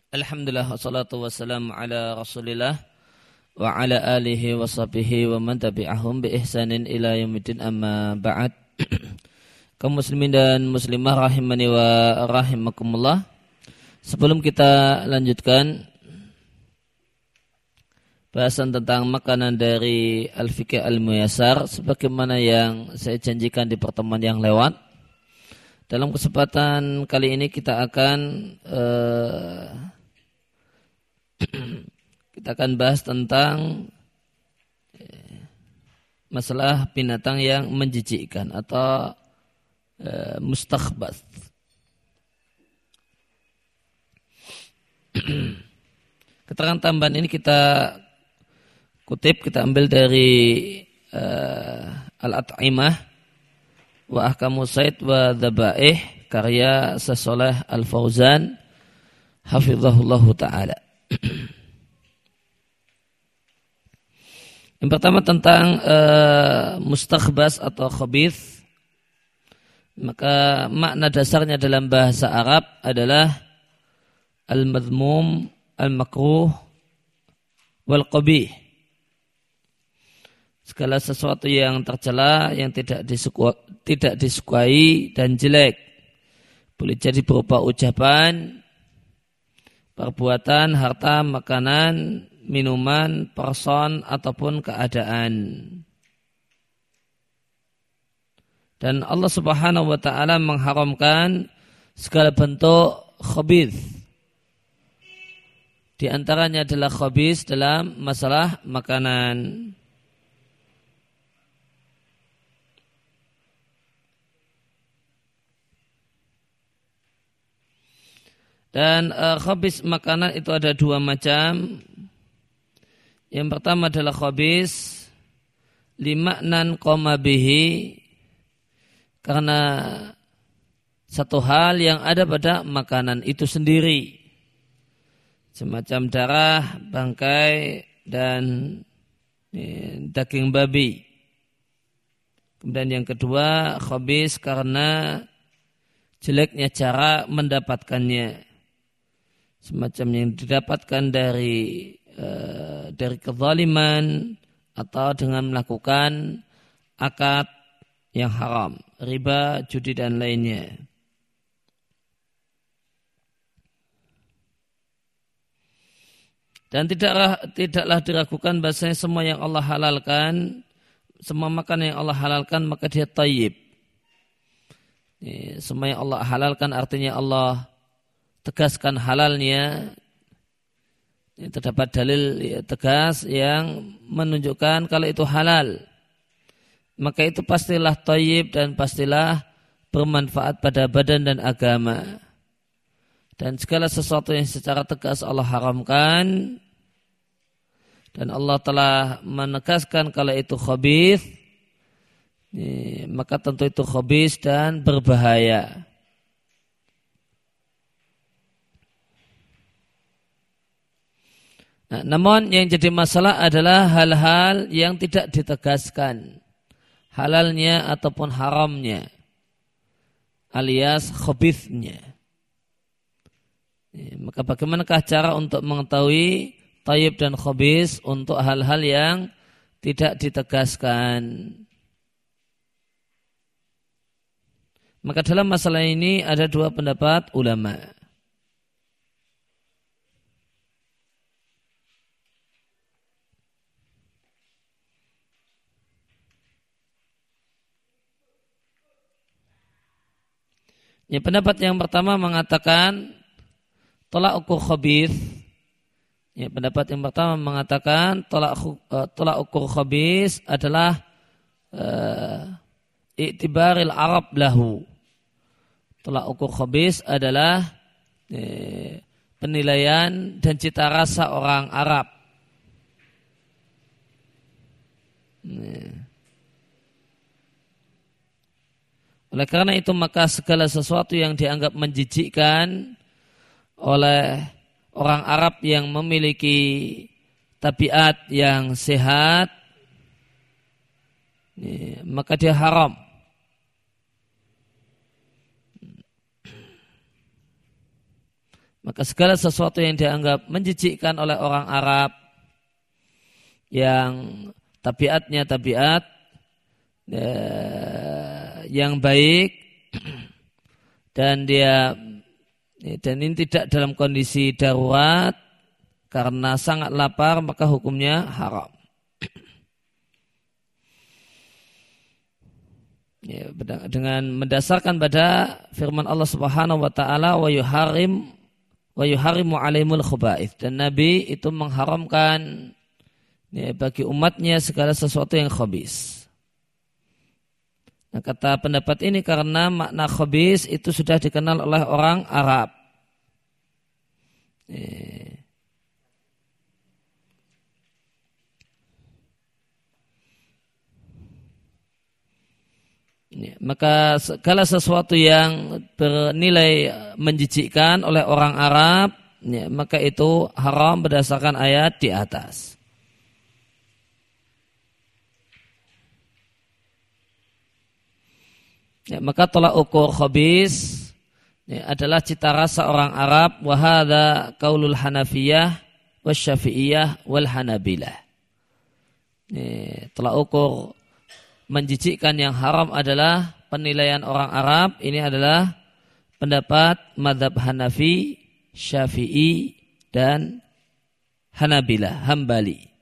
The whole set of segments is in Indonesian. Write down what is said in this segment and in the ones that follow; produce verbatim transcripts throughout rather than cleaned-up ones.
Alhamdulillah wassalatu wassalamu ala Rasulillah wa ala alihi wa sahbihi wa man tabi'ahum bi ihsanin ila yaumiddin, amma ba'd. Kaum muslimin dan muslimah rahimani wa rahimakumullah. Sebelum kita lanjutkan bahasan tentang makanan dari Al-Fiqh Al-Muyassar sebagaimana yang saya janjikan di pertemuan yang lewat, dalam kesempatan kali ini kita akan uh, kita akan bahas tentang masalah binatang yang menjijikkan atau uh, mustakhbath. Keterangan tambahan ini kita kutip, kita ambil dari uh, Al-At'imah wa Ahkamu Sayd wa Dhabaih karya Syaikh Al-Fauzan hafizahullahu ta'ala. Yang pertama tentang uh, mustakhbas atau khabith, maka makna dasarnya dalam bahasa Arab adalah al-madhmum, al-makruh, wal-qabih. Segala sesuatu yang tercela, yang tidak disukai, tidak disukai dan jelek. Boleh jadi berupa ucapan, perbuatan, harta, makanan, minuman, person, ataupun keadaan. Dan Allah Subhanahu wa ta'ala mengharamkan segala bentuk khabith. Di antaranya adalah khabith dalam masalah makanan. Dan uh, khabis makanan itu ada dua macam. Yang pertama adalah khabis limaknan qoma bihi, karena satu hal yang ada pada makanan itu sendiri, semacam darah, bangkai, dan eh, daging babi. Kemudian yang kedua khabis karena jeleknya cara mendapatkannya, semacam yang didapatkan dari uh, dari kezaliman atau dengan melakukan akad yang haram, riba, judi dan lainnya. Dan tidaklah tidaklah diragukan bahasanya semua yang Allah halalkan, semua makanan yang Allah halalkan maka dia thayyib. Semua yang Allah halalkan artinya Allah tegaskan halalnya. Terdapat dalil tegas yang menunjukkan kalau itu halal, maka itu pastilah thayyib dan pastilah bermanfaat pada badan dan agama. Dan segala sesuatu yang secara tegas Allah haramkan dan Allah telah menegaskan kalau itu khabith, maka tentu itu khabith dan berbahaya. Nah, namun yang jadi masalah adalah hal-hal yang tidak ditegaskan halalnya ataupun haramnya, alias khabithnya. Maka bagaimanakah cara untuk mengetahui thayyib dan khabith untuk hal-hal yang tidak ditegaskan? Maka dalam masalah ini ada dua pendapat ulama. Ya, pendapat yang pertama mengatakan tolak ukur khabith. Ya, pendapat yang pertama mengatakan tolak uh, tolak ukur khabith adalah uh, i'tibaril Arab lahu. Tolak ukur khabith adalah eh, penilaian dan cita rasa orang Arab. Eh. Oleh karena itu maka segala sesuatu yang dianggap menjijikkan oleh orang Arab yang memiliki tabiat yang sehat, eh, maka dia haram. Maka segala sesuatu yang dianggap menjijikkan oleh orang Arab yang tabiatnya tabiat eh, yang baik dan dia dan ini tidak dalam kondisi darurat karena sangat lapar, maka hukumnya haram. Ya, dengan mendasarkan pada firman Allah Subhanahu wa taala wa yuharim wa yuharimu alaihimul khaba'ith, dan Nabi itu mengharamkan ya, bagi umatnya segala sesuatu yang khabis. Nah, kata pendapat ini karena makna khabis itu sudah dikenal oleh orang Arab. Ya. Ya, maka segala sesuatu yang bernilai menjijikkan oleh orang Arab, ya, maka itu haram berdasarkan ayat di atas. Ya, maka tolak ukur khabis ya, adalah cita rasa orang Arab. Wa hadza qaulul Hanafiyah wasyafi'iyah wal Hanabilah. Ya, tolak ukur menjijikkan yang haram adalah penilaian orang Arab. Ini adalah pendapat mazhab Hanafi, Syafi'i, dan Hanabilah, Hambali.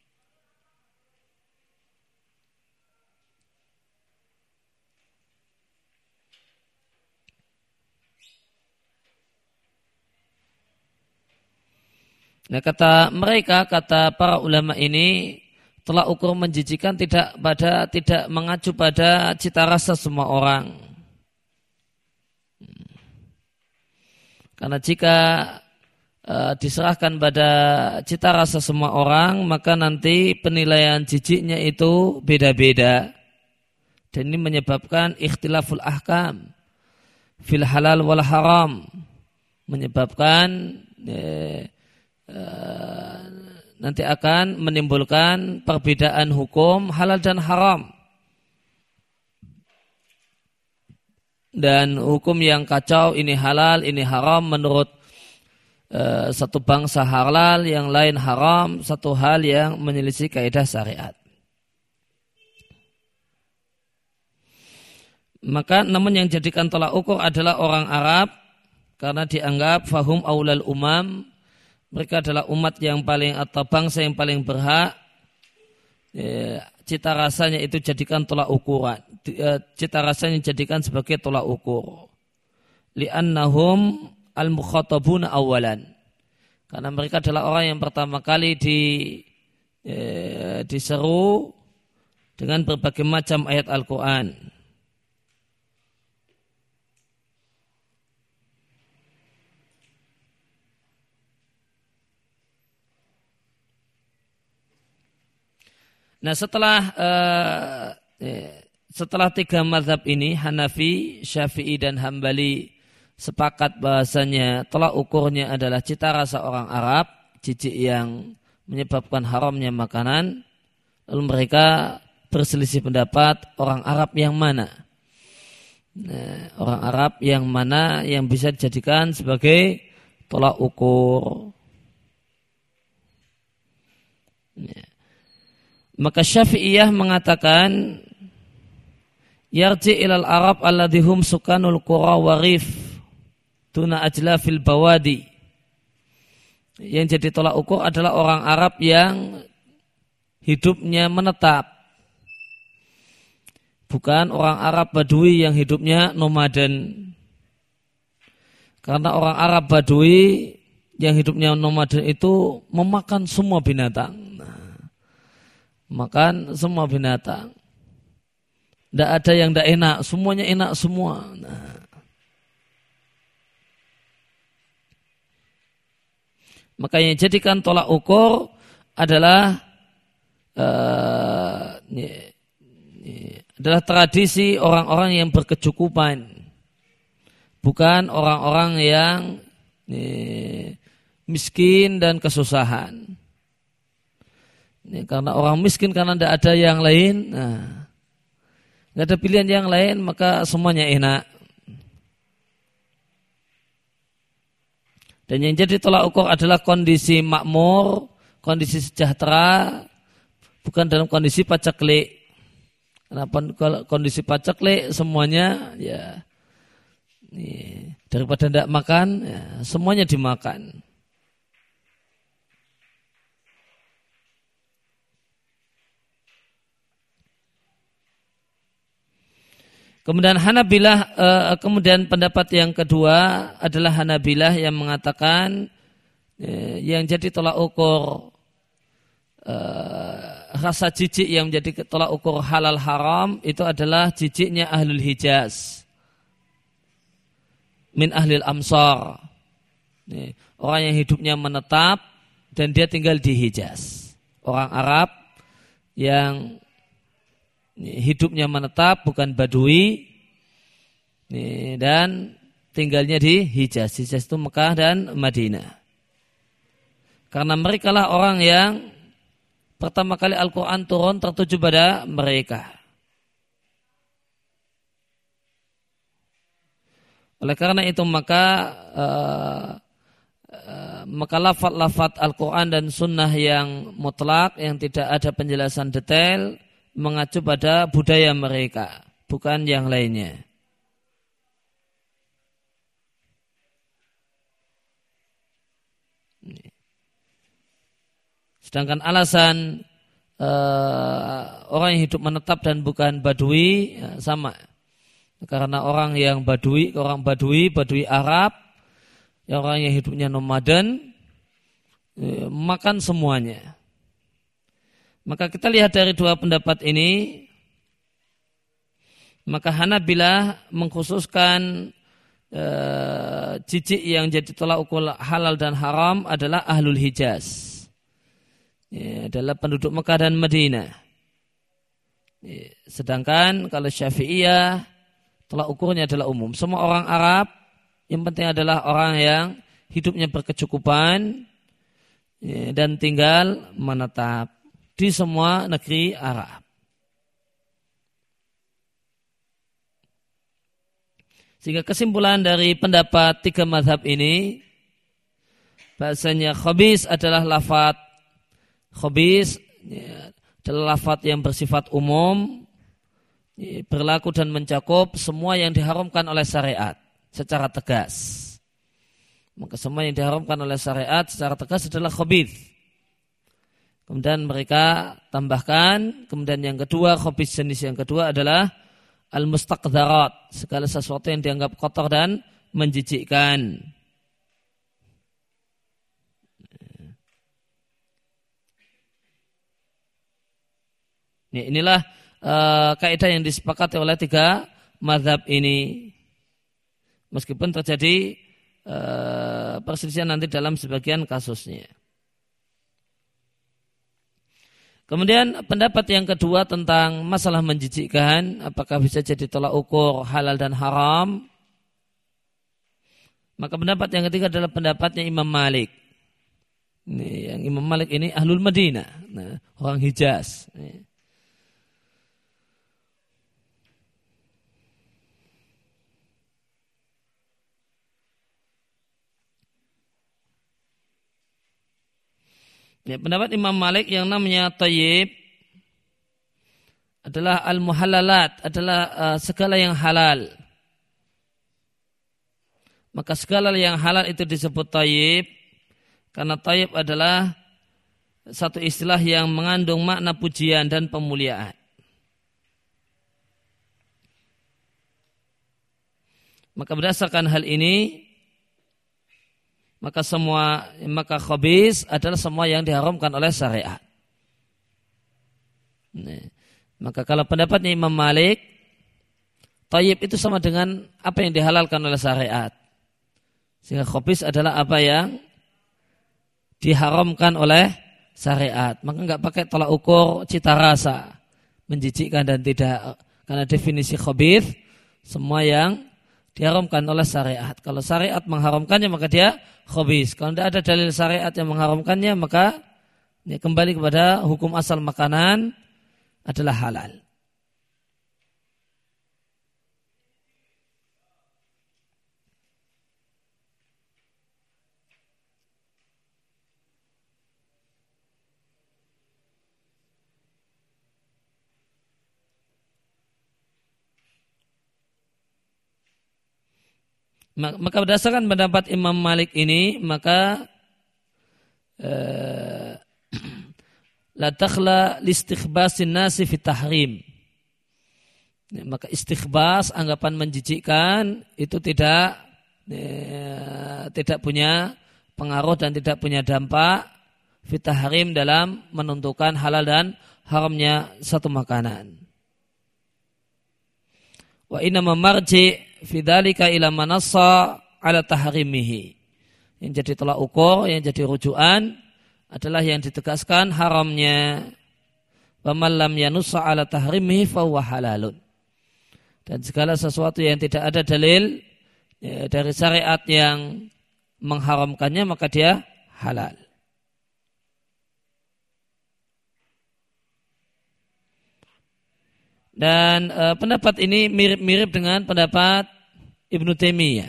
Nah, kata mereka, kata para ulama ini, tolak ukur menjijikan tidak pada tidak mengacu pada cita rasa semua orang. Karena jika e, diserahkan pada cita rasa semua orang, maka nanti penilaian jijiknya itu beda-beda. Dan ini menyebabkan ikhtilaful ahkam fil halal wal haram, menyebabkan e, e, nanti akan menimbulkan perbedaan hukum halal dan haram. Dan hukum yang kacau, ini halal, ini haram menurut uh, satu bangsa halal, yang lain haram, satu hal yang menyelisih kaidah syariat. Maka namun yang jadikan tolak ukur adalah orang Arab karena dianggap fahum aulal umam, mereka adalah umat yang paling atau bangsa yang paling berhak. Ya, cita rasanya itu jadikan tolak ukuran. Cita rasanya jadikan sebagai tolak ukur. Li'annahum al-mukhatabuna awalan. Karena mereka adalah orang yang pertama kali di, ya, diseru dengan berbagai macam ayat Al-Quran. Nah, setelah uh, setelah tiga mazhab ini, Hanafi, Syafi'i, dan Hambali sepakat bahasanya tolak ukurnya adalah cita rasa orang Arab, jijik yang menyebabkan haramnya makanan. Lalu mereka berselisih pendapat orang Arab yang mana. Nah, orang Arab yang mana yang bisa dijadikan sebagai tolak ukur. Nah, maka Syafi'iyah mengatakan yarji ilal Arab alladhihum sukanul qura warif tuna ajla fil bawadi. Yang jadi tolak ukur adalah orang Arab yang hidupnya menetap, bukan orang Arab Badui yang hidupnya nomaden. Karena orang Arab Badui yang hidupnya nomaden itu memakan semua binatang. Makan semua binatang. Tidak ada yang tidak enak, semuanya enak semua. Nah. Maka yang jadikan tolak ukur adalah uh, ini, ini, adalah tradisi orang-orang yang berkecukupan, bukan orang-orang yang ini, miskin dan kesusahan. Ini karena orang miskin karena tidak ada yang lain, nah, tidak ada pilihan yang lain, maka semuanya enak. Dan yang jadi tolak ukur adalah kondisi makmur, kondisi sejahtera, bukan dalam kondisi paceklik. Kenapa kalau kondisi paceklik semuanya ya ini, daripada tidak makan, ya, semuanya dimakan. Kemudian Hanabilah, eh, kemudian pendapat yang kedua adalah Hanabilah yang mengatakan eh, yang jadi tolak ukur eh, rasa jijik yang menjadi tolak ukur halal haram itu adalah jijiknya ahlul Hijaz min ahlil amsar, eh, orang yang hidupnya menetap dan dia tinggal di Hijaz, orang Arab yang hidupnya menetap bukan badui dan tinggalnya di Hijaz. Hijaz itu Mekah dan Madinah. Karena mereka lah orang yang pertama kali Al-Quran turun tertuju pada mereka. Oleh karena itu maka uh, uh, maka lafaz-lafaz Al-Quran dan Sunnah yang mutlak, yang tidak ada penjelasan detail, mengacu pada budaya mereka, bukan yang lainnya. Sedangkan alasan uh, orang yang hidup menetap dan bukan badui ya, sama. Karena orang yang badui, orang badui, badui Arab, ya orang yang hidupnya nomaden, ya, makan semuanya. Maka kita lihat dari dua pendapat ini, maka Hanabilah mengkhususkan e, jijik yang jadi tolak ukur halal dan haram adalah ahlul Hijaz, ya, adalah penduduk Mekah dan Madinah. Ya, sedangkan kalau Syafi'iyah tolak ukurnya adalah umum, semua orang Arab, yang penting adalah orang yang hidupnya berkecukupan ya, dan tinggal menetap di semua negeri Arab. Sehingga kesimpulan dari pendapat tiga mazhab ini, bahasanya khabis adalah lafaz khabis ya, adalah lafaz yang bersifat umum, ya, berlaku dan mencakup semua yang diharamkan oleh syariat secara tegas. Maka semua yang diharamkan oleh syariat secara tegas adalah khabith. Kemudian mereka tambahkan, kemudian yang kedua, khabith jenis yang kedua adalah al-mustaqdharat, segala sesuatu yang dianggap kotor dan menjijikkan. Inilah uh, kaidah yang disepakati oleh tiga mazhab ini. Meskipun terjadi uh, perselisihan nanti dalam sebagian kasusnya. Kemudian pendapat yang kedua tentang masalah menjijikkan, apakah bisa jadi tolak ukur halal dan haram? Maka pendapat yang ketiga adalah pendapatnya Imam Malik. Ini, yang Imam Malik ini ahlul Madinah, nah, orang Hijaz. Ini. Ya, pendapat Imam Malik yang namanya thayyib adalah al-muhallalat, adalah uh, segala yang halal. Maka segala yang halal itu disebut thayyib, karena thayyib adalah satu istilah yang mengandung makna pujian dan pemuliaan. Maka berdasarkan hal ini, maka semua maka khabis adalah semua yang diharamkan oleh syariat. Nah, maka kalau pendapatnya Imam Malik, thayyib itu sama dengan apa yang dihalalkan oleh syariat. Sehingga khabis adalah apa yang diharamkan oleh syariat. Maka enggak pakai tolak ukur cita rasa, menjijikkan dan tidak, karena definisi khabith semua yang diharamkan oleh syariat. Kalau syariat mengharamkannya maka dia khabis. Kalau tidak ada dalil syariat yang mengharamkannya maka ya, kembali kepada hukum asal makanan adalah halal. Maka berdasarkan pendapat Imam Malik ini, maka eh, la takhla listikhbasin nasi fi tahrim. Maka istikhbas, anggapan menjijikkan, itu tidak eh, tidak punya pengaruh dan tidak punya dampak fi tahrim dalam menentukan halal dan haramnya satu makanan. Wa inna marji fi dzalika ila manassa ala tahrimihi. Yang jadi tolak ukur, yang jadi rujukan adalah yang ditegaskan haramnya. Wa man lam yanussa ala tahrimihi fa huwa halalun. Dan segala sesuatu yang tidak ada dalil ya, dari syariat yang mengharamkannya, maka dia halal. Dan e, pendapat ini mirip-mirip dengan pendapat Ibnu Taimiyah.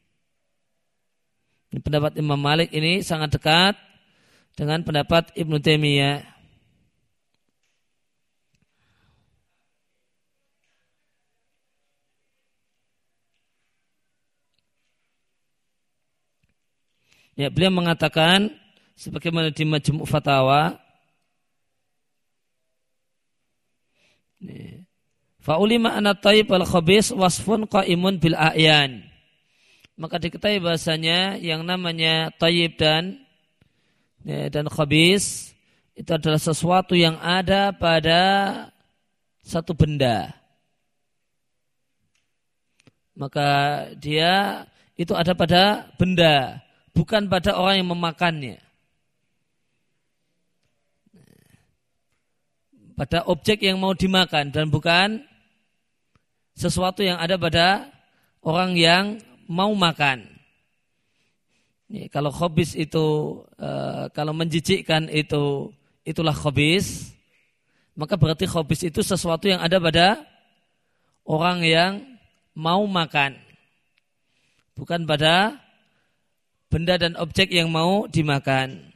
Pendapat Imam Malik ini sangat dekat dengan pendapat Ibnu Taimiyah. Ya, beliau mengatakan sebagaimana di Majmu' Fatawa, fa'ulima anna tayyib wal khabis wasfun qaimun bil a'yan. Maka diketahui bahasanya yang namanya tayyib dan ya, dan khabis itu adalah sesuatu yang ada pada satu benda. Maka dia itu ada pada benda, bukan pada orang yang memakannya. Pada objek yang mau dimakan dan bukan sesuatu yang ada pada orang yang mau makan. Ini, kalau khabis itu, e, kalau menjijikkan itu, itulah khabis, maka berarti khabis itu sesuatu yang ada pada orang yang mau makan, bukan pada benda dan objek yang mau dimakan.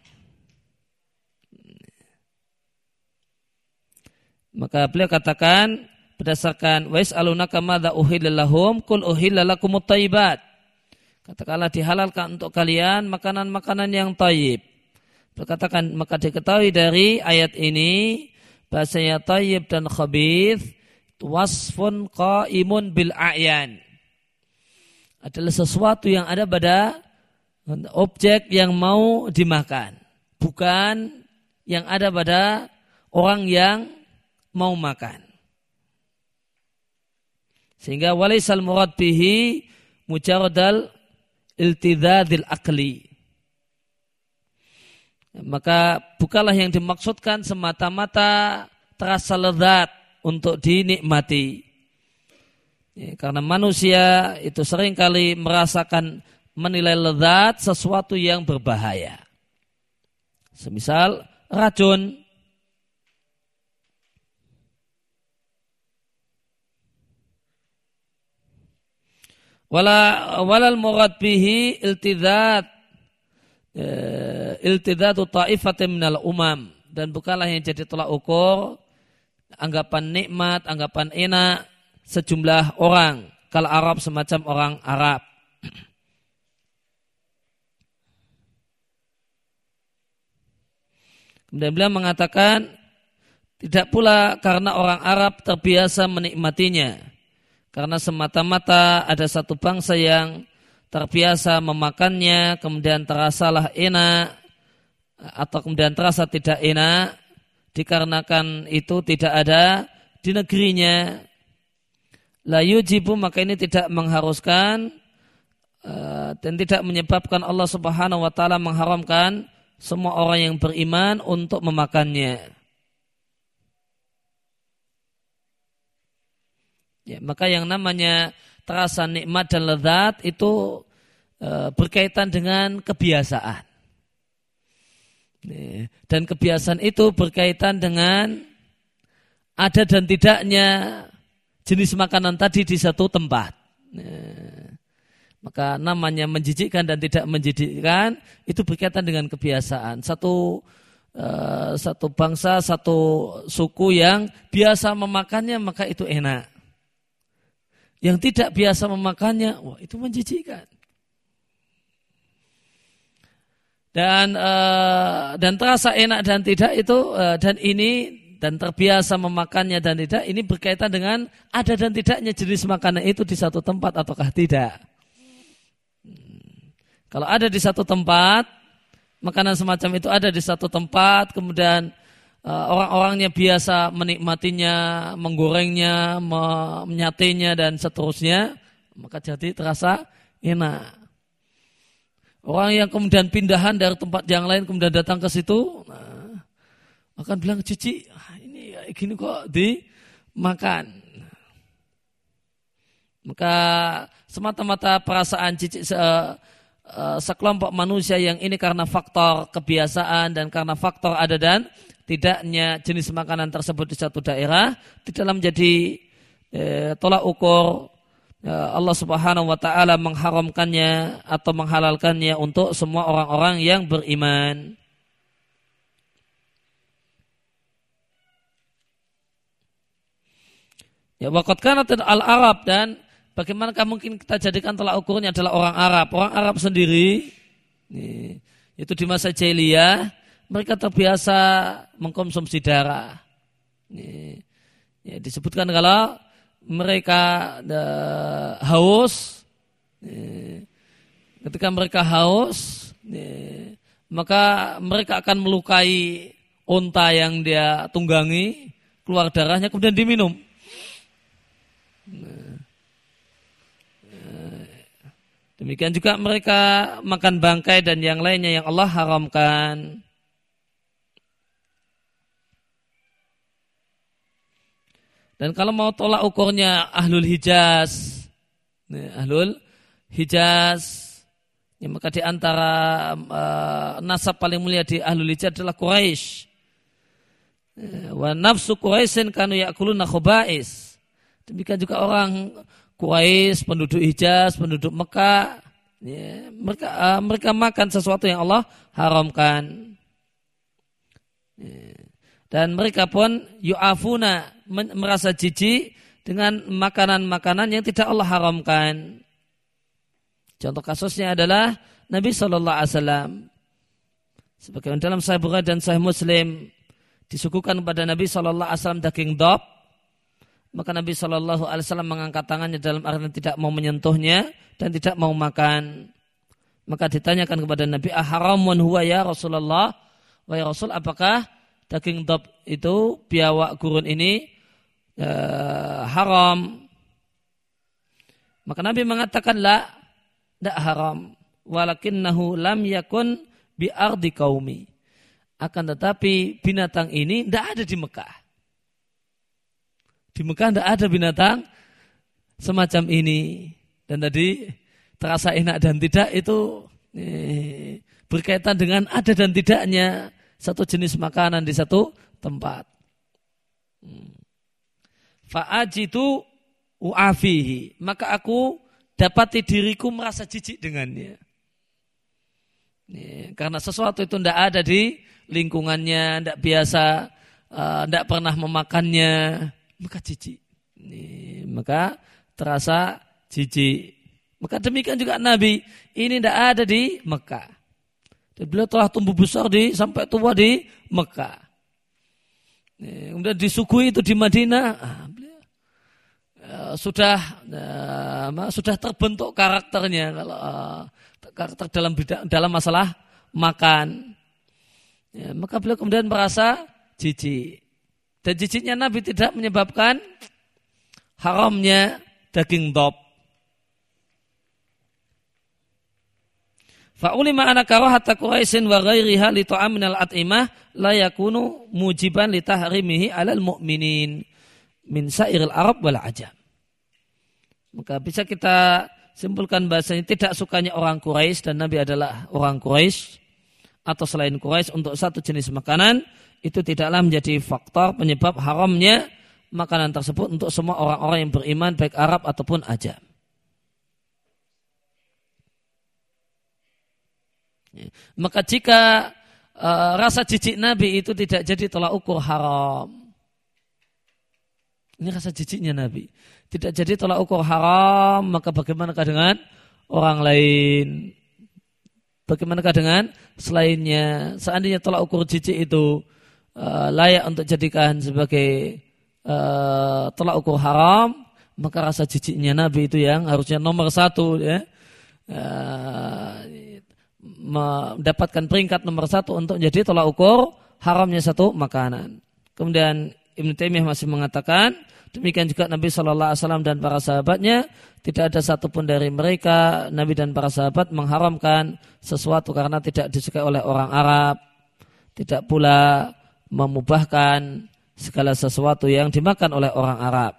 Maka beliau katakan berdasarkan wa yas'alunaka madza uhilla lahum qul uhilla lakumut thayyibat. Katakanlah dihalalkan untuk kalian makanan-makanan yang thayyib. Berkatakan maka diketahui dari ayat ini bahasanya thayyib dan khabith wasfun qaimun bil a'yan. Adalah sesuatu yang ada pada objek yang mau dimakan, bukan yang ada pada orang yang mau makan. Sehingga walaisal murad bihi mujarradal iltidadil aqli. Maka bukanlah yang dimaksudkan semata-mata terasa lezat untuk dinikmati. Ya, karena manusia itu seringkali merasakan menilai lezat sesuatu yang berbahaya. Semisal racun. Wala walal murad bihi iltidad e, iltidadu ta'ifatin minal umam, dan bukanlah yang jadi tolak ukur anggapan nikmat, anggapan enak sejumlah orang kal Arab, semacam orang Arab. Kemudian beliau mengatakan tidak pula karena orang Arab terbiasa menikmatinya, karena semata-mata ada satu bangsa yang terbiasa memakannya, kemudian terasalah enak, atau kemudian terasa tidak enak, dikarenakan itu tidak ada di negerinya. La yujibu, maka ini tidak mengharuskan uh, dan tidak menyebabkan Allah Subhanahu wa taala mengharamkan semua orang yang beriman untuk memakannya. Ya, maka yang namanya terasa nikmat dan lezat itu e, berkaitan dengan kebiasaan. Ya, dan kebiasaan itu berkaitan dengan ada dan tidaknya jenis makanan tadi di satu tempat. Ya, maka namanya menjijikkan dan tidak menjijikkan itu berkaitan dengan kebiasaan. Satu e, satu bangsa, satu suku yang biasa memakannya, maka itu enak. Yang tidak biasa memakannya, wah itu menjijikkan. Dan uh, dan terasa enak dan tidak itu uh, dan ini dan terbiasa memakannya dan tidak ini berkaitan dengan ada dan tidaknya jenis makanan itu di satu tempat ataukah tidak. Hmm. Kalau ada di satu tempat, makanan semacam itu ada di satu tempat, kemudian uh, orang-orangnya biasa menikmatinya, menggorengnya, menyatenya dan seterusnya, maka jadi terasa enak. Orang yang kemudian pindahan dari tempat yang lain kemudian datang ke situ, nah, akan bilang cici, ah, ini kayak gini kok dimakan. Maka semata-mata perasaan cici se, uh, sekelompok manusia yang ini karena faktor kebiasaan dan karena faktor ada dan tidaknya jenis makanan tersebut di satu daerah tidaklah menjadi eh, tolak ukur Allah Subhanahu wa ta'ala mengharamkannya atau menghalalkannya untuk semua orang-orang yang beriman. Ya, waqad kanat al-Arab, dan bagaimanakah mungkin kita jadikan tolak ukurnya adalah orang Arab. Orang Arab sendiri, nih, itu di masa jahiliyah, mereka terbiasa mengkonsumsi darah. Nih, ya, disebutkan kalau mereka uh, haus, nih, ketika mereka haus, nih, maka mereka akan melukai unta yang dia tunggangi, keluar darahnya kemudian diminum. Nah, demikian juga mereka makan bangkai dan yang lainnya yang Allah haramkan. Dan kalau mau tolak ukurnya Ahlul Hijaz, nih, Ahlul Hijaz, ya, maka di antara uh, nasab paling mulia di Ahlul Hijaz adalah Quraisy. Wa nafsu Quraisyin kanu ya'kuluna khubais. Demikian juga orang Quraisy, penduduk Hijaz, penduduk Mekah, ya, mereka uh, mereka makan sesuatu yang Allah haramkan. Ya. Dan mereka pun yu'afuna, merasa jijik dengan makanan-makanan yang tidak Allah haramkan. Contoh kasusnya adalah Nabi shallallahu alaihi wasallam. Sebagaimana dalam Sahih Bukhari dan Sahih Muslim, disuguhkan kepada Nabi shallallahu alaihi wasallam daging dob, maka Nabi shallallahu alaihi wasallam mengangkat tangannya dalam artian tidak mau menyentuhnya dan tidak mau makan. Maka ditanyakan kepada Nabi, aharamun huwa ya Rasulullah, wahai Rasul, apakah daging dob itu, biawak gurun ini uh, haram? Maka Nabi mengatakan la, tidak haram, walakinnahu lam yakun bi ardi qaumi, akan tetapi binatang ini tidak ada di Mekah. Di Mekah tidak ada binatang semacam ini. Dan tadi terasa enak dan tidak itu eh, berkaitan dengan ada dan tidaknya satu jenis makanan di satu tempat. Fa'ajitu u'afihi, maka aku dapati diriku merasa jijik dengannya. Ini, karena sesuatu itu tidak ada di lingkungannya, tidak biasa, tidak uh, pernah memakannya, maka jijik. Ini, maka terasa jijik. Maka demikian juga Nabi, ini tidak ada di Mekah. Dan beliau telah tumbuh besar di sampai tua di Mekah. Kemudian disuguhi itu di Madinah. Ah, beliau, uh, sudah uh, sudah terbentuk karakternya kalau uh, karakter dalam dalam masalah makan. Ya, maka beliau kemudian merasa jijik. Dan jijiknya Nabi tidak menyebabkan haramnya daging dob. Fa'ulima ana karahata Quraisyin wa ghairiha li ta'amin al-at'imah la yakunu mujiban li tahrimihi 'alal mu'minin min sa'iril Arab wal ajam. Maka bisa kita simpulkan bahasanya tidak sukanya orang Quraisy dan Nabi adalah orang Quraisy atau selain Quraisy untuk satu jenis makanan itu tidaklah menjadi faktor penyebab haramnya makanan tersebut untuk semua orang-orang yang beriman baik Arab ataupun ajam. Maka jika uh, rasa jijik Nabi itu tidak jadi tolak ukur haram, ini rasa jijiknya Nabi tidak jadi tolak ukur haram, maka bagaimanakah dengan orang lain? Bagaimanakah dengan selainnya? Seandainya tolak ukur jijik itu uh, layak untuk jadikan sebagai uh, tolak ukur haram, maka rasa jijiknya Nabi itu yang harusnya nomor satu, ya, uh, mendapatkan peringkat nomor satu untuk jadi tolak ukur haramnya satu makanan. Kemudian Ibnu Taimiyah masih mengatakan, demikian juga Nabi shallallahu alaihi wasallam dan para sahabatnya, tidak ada satupun dari mereka, Nabi dan para sahabat, mengharamkan sesuatu karena tidak disukai oleh orang Arab, tidak pula memubahkan segala sesuatu yang dimakan oleh orang Arab.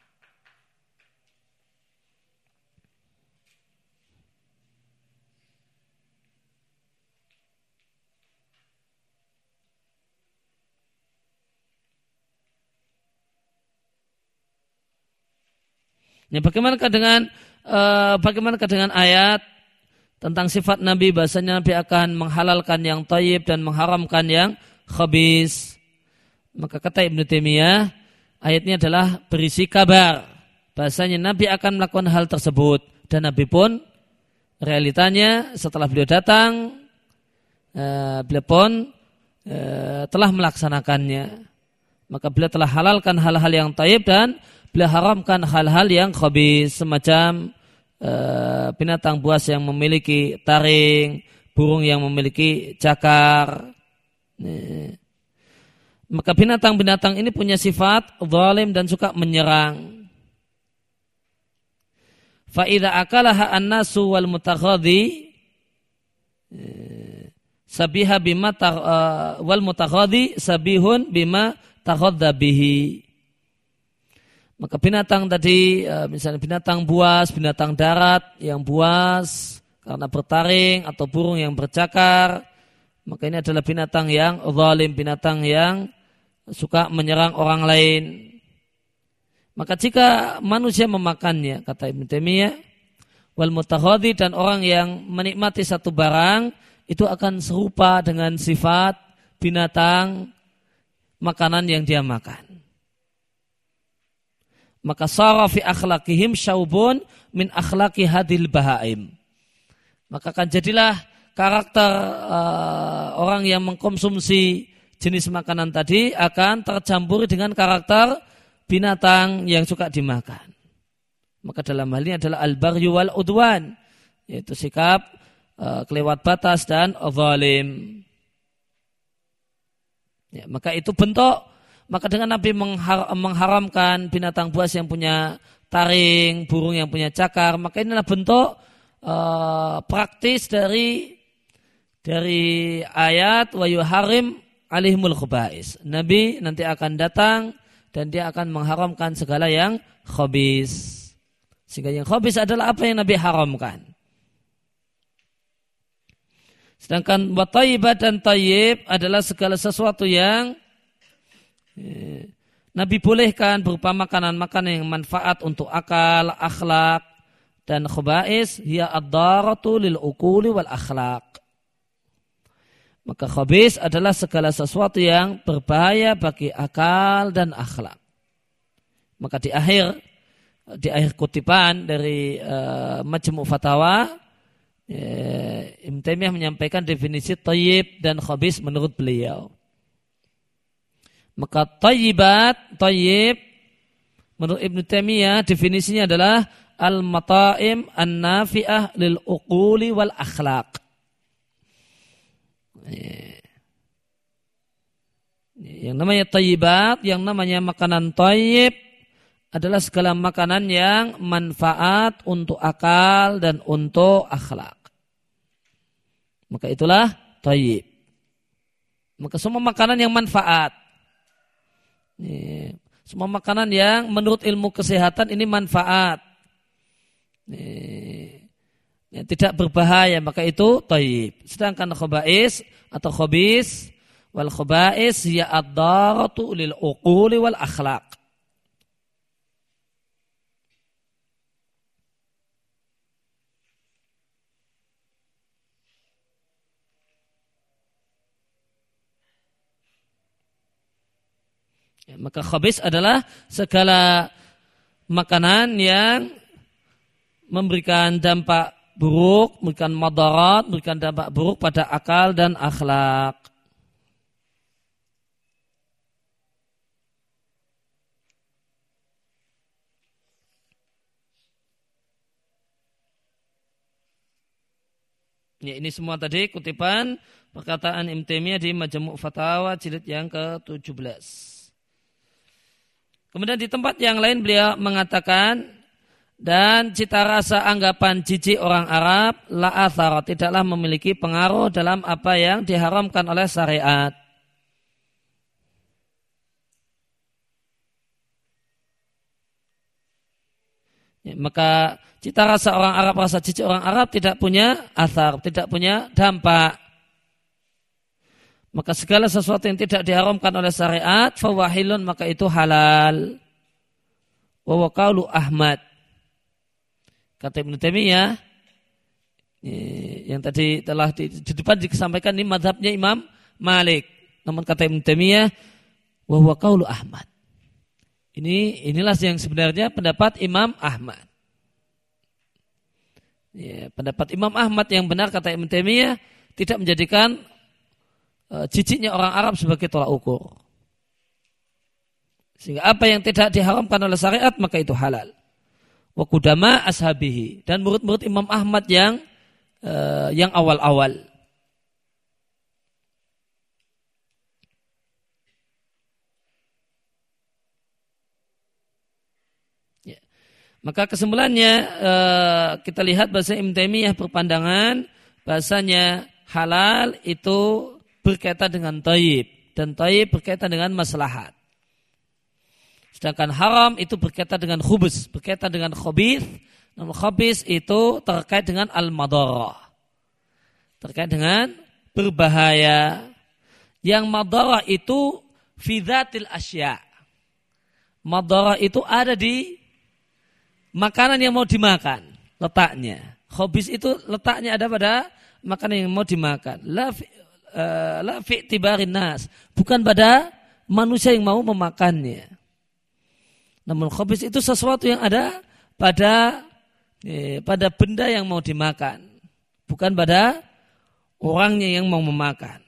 Ya, bagaimanakah dengan uh, bagaimanakah dengan ayat tentang sifat Nabi, bahasanya Nabi akan menghalalkan yang thayyib dan mengharamkan yang khabis? Maka kata Ibnu Taimiyah, ayatnya adalah berisi kabar bahasanya Nabi akan melakukan hal tersebut, dan Nabi pun realitanya setelah beliau datang, uh, beliau pun uh, telah melaksanakannya. Maka beliau telah halalkan hal-hal yang thayyib dan beliau haramkan hal-hal yang khabis, semacam e, binatang buas yang memiliki taring, burung yang memiliki cakar. E, maka binatang-binatang ini punya sifat zalim dan suka menyerang. Fa idza akalaha an-nasu wal mutaghadhi e, sabiha bima tar, e, wal mutaghadhi sabihun bima taghadha bihi. Maka binatang tadi, misalnya binatang buas, binatang darat yang buas karena bertaring, atau burung yang bercakar, maka ini adalah binatang yang zalim, binatang yang suka menyerang orang lain. Maka jika manusia memakannya, kata Ibnu Taimiyah, wal mutaghadhi, dan orang yang menikmati satu barang, itu akan serupa dengan sifat binatang makanan yang dia makan. Maka sara fi akhlaqihim syaubun min akhlaqi hadil bahaim. Maka akan jadilah karakter uh, orang yang mengkonsumsi jenis makanan tadi akan tercampur dengan karakter binatang yang suka dimakan. Maka dalam hal ini adalah al-baghyu wal udwan, yaitu sikap uh, kelewat batas dan zalim. Ya, maka itu bentuk. Maka dengan Nabi mengharamkan binatang buas yang punya taring, burung yang punya cakar, maka inilah bentuk uh, praktis dari dari ayat wa yuharim alaihimul khaba'is. Nabi nanti akan datang dan dia akan mengharamkan segala yang khabis. Sehingga yang khabis adalah apa yang Nabi haramkan. Sedangkan wa thayyibat dan thayyib adalah segala sesuatu yang Nabi bolehkan berupa makanan-makanan yang manfaat untuk akal, akhlak, dan khaba'is, hiya ad-daratu lil uquli wal akhlak. Maka khabis adalah segala sesuatu yang berbahaya bagi akal dan akhlak. Maka di akhir di akhir kutipan dari uh, Majmu' Fatawa, uh, Ibnu Taimiyah menyampaikan definisi thayyib dan khabis menurut beliau. Maka thayyibat, thayyib, menurut Ibnu Taimiyah definisinya adalah al-mata'im an-nafi'ah lil uquli wal akhlaq. Yang namanya thayyibat, yang namanya makanan thayyib adalah segala makanan yang manfaat untuk akal dan untuk akhlak. Maka itulah thayyib. Maka semua makanan yang manfaat. Ini, semua makanan yang menurut ilmu kesehatan ini manfaat, ini, yang tidak berbahaya, maka itu thayyib. Sedangkan khaba'is atau khabis, wal khaba'is ya ad-daratu lil uquli wal akhlaq. Maka khabis adalah segala makanan yang memberikan dampak buruk, memberikan madarat, memberikan dampak buruk pada akal dan akhlak. Ya, ini semua tadi kutipan perkataan Ibnu Taimiyah di Majmu' Fatawa jilid yang ke tujuh belas. Kemudian di tempat yang lain beliau mengatakan, dan cita rasa anggapan jijik orang Arab la athara, tidaklah memiliki pengaruh dalam apa yang diharamkan oleh syariat. Ya, maka cita rasa orang Arab, rasa jijik orang Arab tidak punya athar, tidak punya dampak. Maka segala sesuatu yang tidak diharamkan oleh syariat, fawahilun, maka itu halal. Wa qaulu Ahmad. Kata Ibnu Taimiyah, yang tadi telah di, di depan disampaikan ini mazhabnya Imam Malik. Namun kata Ibnu Taimiyah, wa qaulu Ahmad. Ini inilah yang sebenarnya pendapat Imam Ahmad. Ya, pendapat Imam Ahmad yang benar kata Ibnu Taimiyah tidak menjadikan uh, jijiknya orang Arab sebagai tolak ukur. Sehingga apa yang tidak diharamkan oleh syariat maka itu halal. Wa qudama ashabihi, dan murid-murid Imam Ahmad yang uh, yang awal-awal. Maka kesimpulannya kita lihat bahasa Ibnu Taimiyah berpandangan bahasanya halal itu berkaitan dengan thayyib, dan thayyib berkaitan dengan maslahat. Sedangkan haram itu berkaitan dengan khubus, berkaitan dengan khabith. Namun khabith itu terkait dengan al-madarrah, terkait dengan berbahaya. Yang madarrah itu fi dzatil asya'. Madarrah itu ada di makanan yang mau dimakan, letaknya. Khabis itu letaknya ada pada makanan yang mau dimakan. La fi, uh, la fi tibarin nas, bukan pada manusia yang mau memakannya. Namun khabis itu sesuatu yang ada pada eh, pada benda yang mau dimakan, bukan pada orangnya yang mau memakan.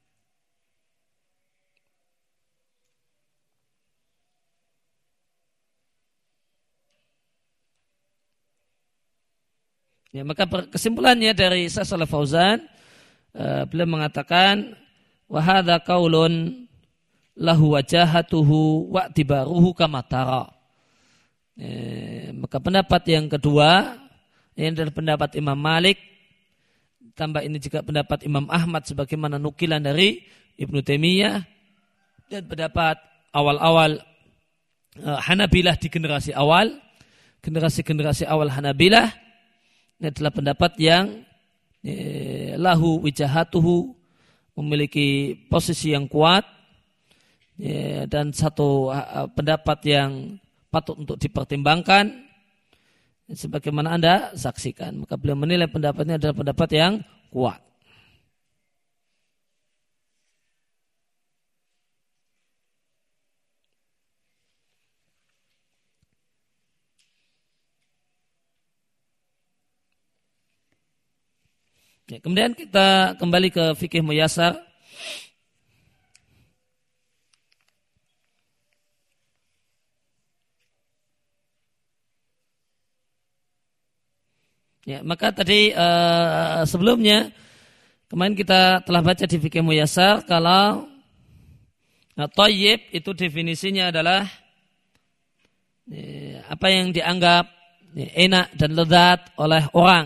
Ya, maka kesimpulannya dari Syaikh Shalih Fauzan, uh, beliau mengatakan wa hadza qaulun lahu wajahatuhu wa tibaruhu kama tara. Eh, maka pendapat yang kedua yang adalah pendapat Imam Malik, tambah ini juga pendapat Imam Ahmad sebagaimana nukilan dari Ibnu Taimiyah, dan pendapat awal-awal uh, Hanabilah di generasi awal, generasi-generasi awal Hanabilah. Ini adalah pendapat yang eh, lahu wijahatuhu, memiliki posisi yang kuat, eh, dan satu uh, pendapat yang patut untuk dipertimbangkan sebagaimana Anda saksikan. Maka beliau menilai pendapatnya adalah pendapat yang kuat. Ya, kemudian kita kembali ke fikih muyasar. Ya, maka tadi uh, sebelumnya kemarin kita telah baca di fikih muyasar kalau nah, thayyib itu definisinya adalah ya, apa yang dianggap ya, enak dan lezat oleh orang.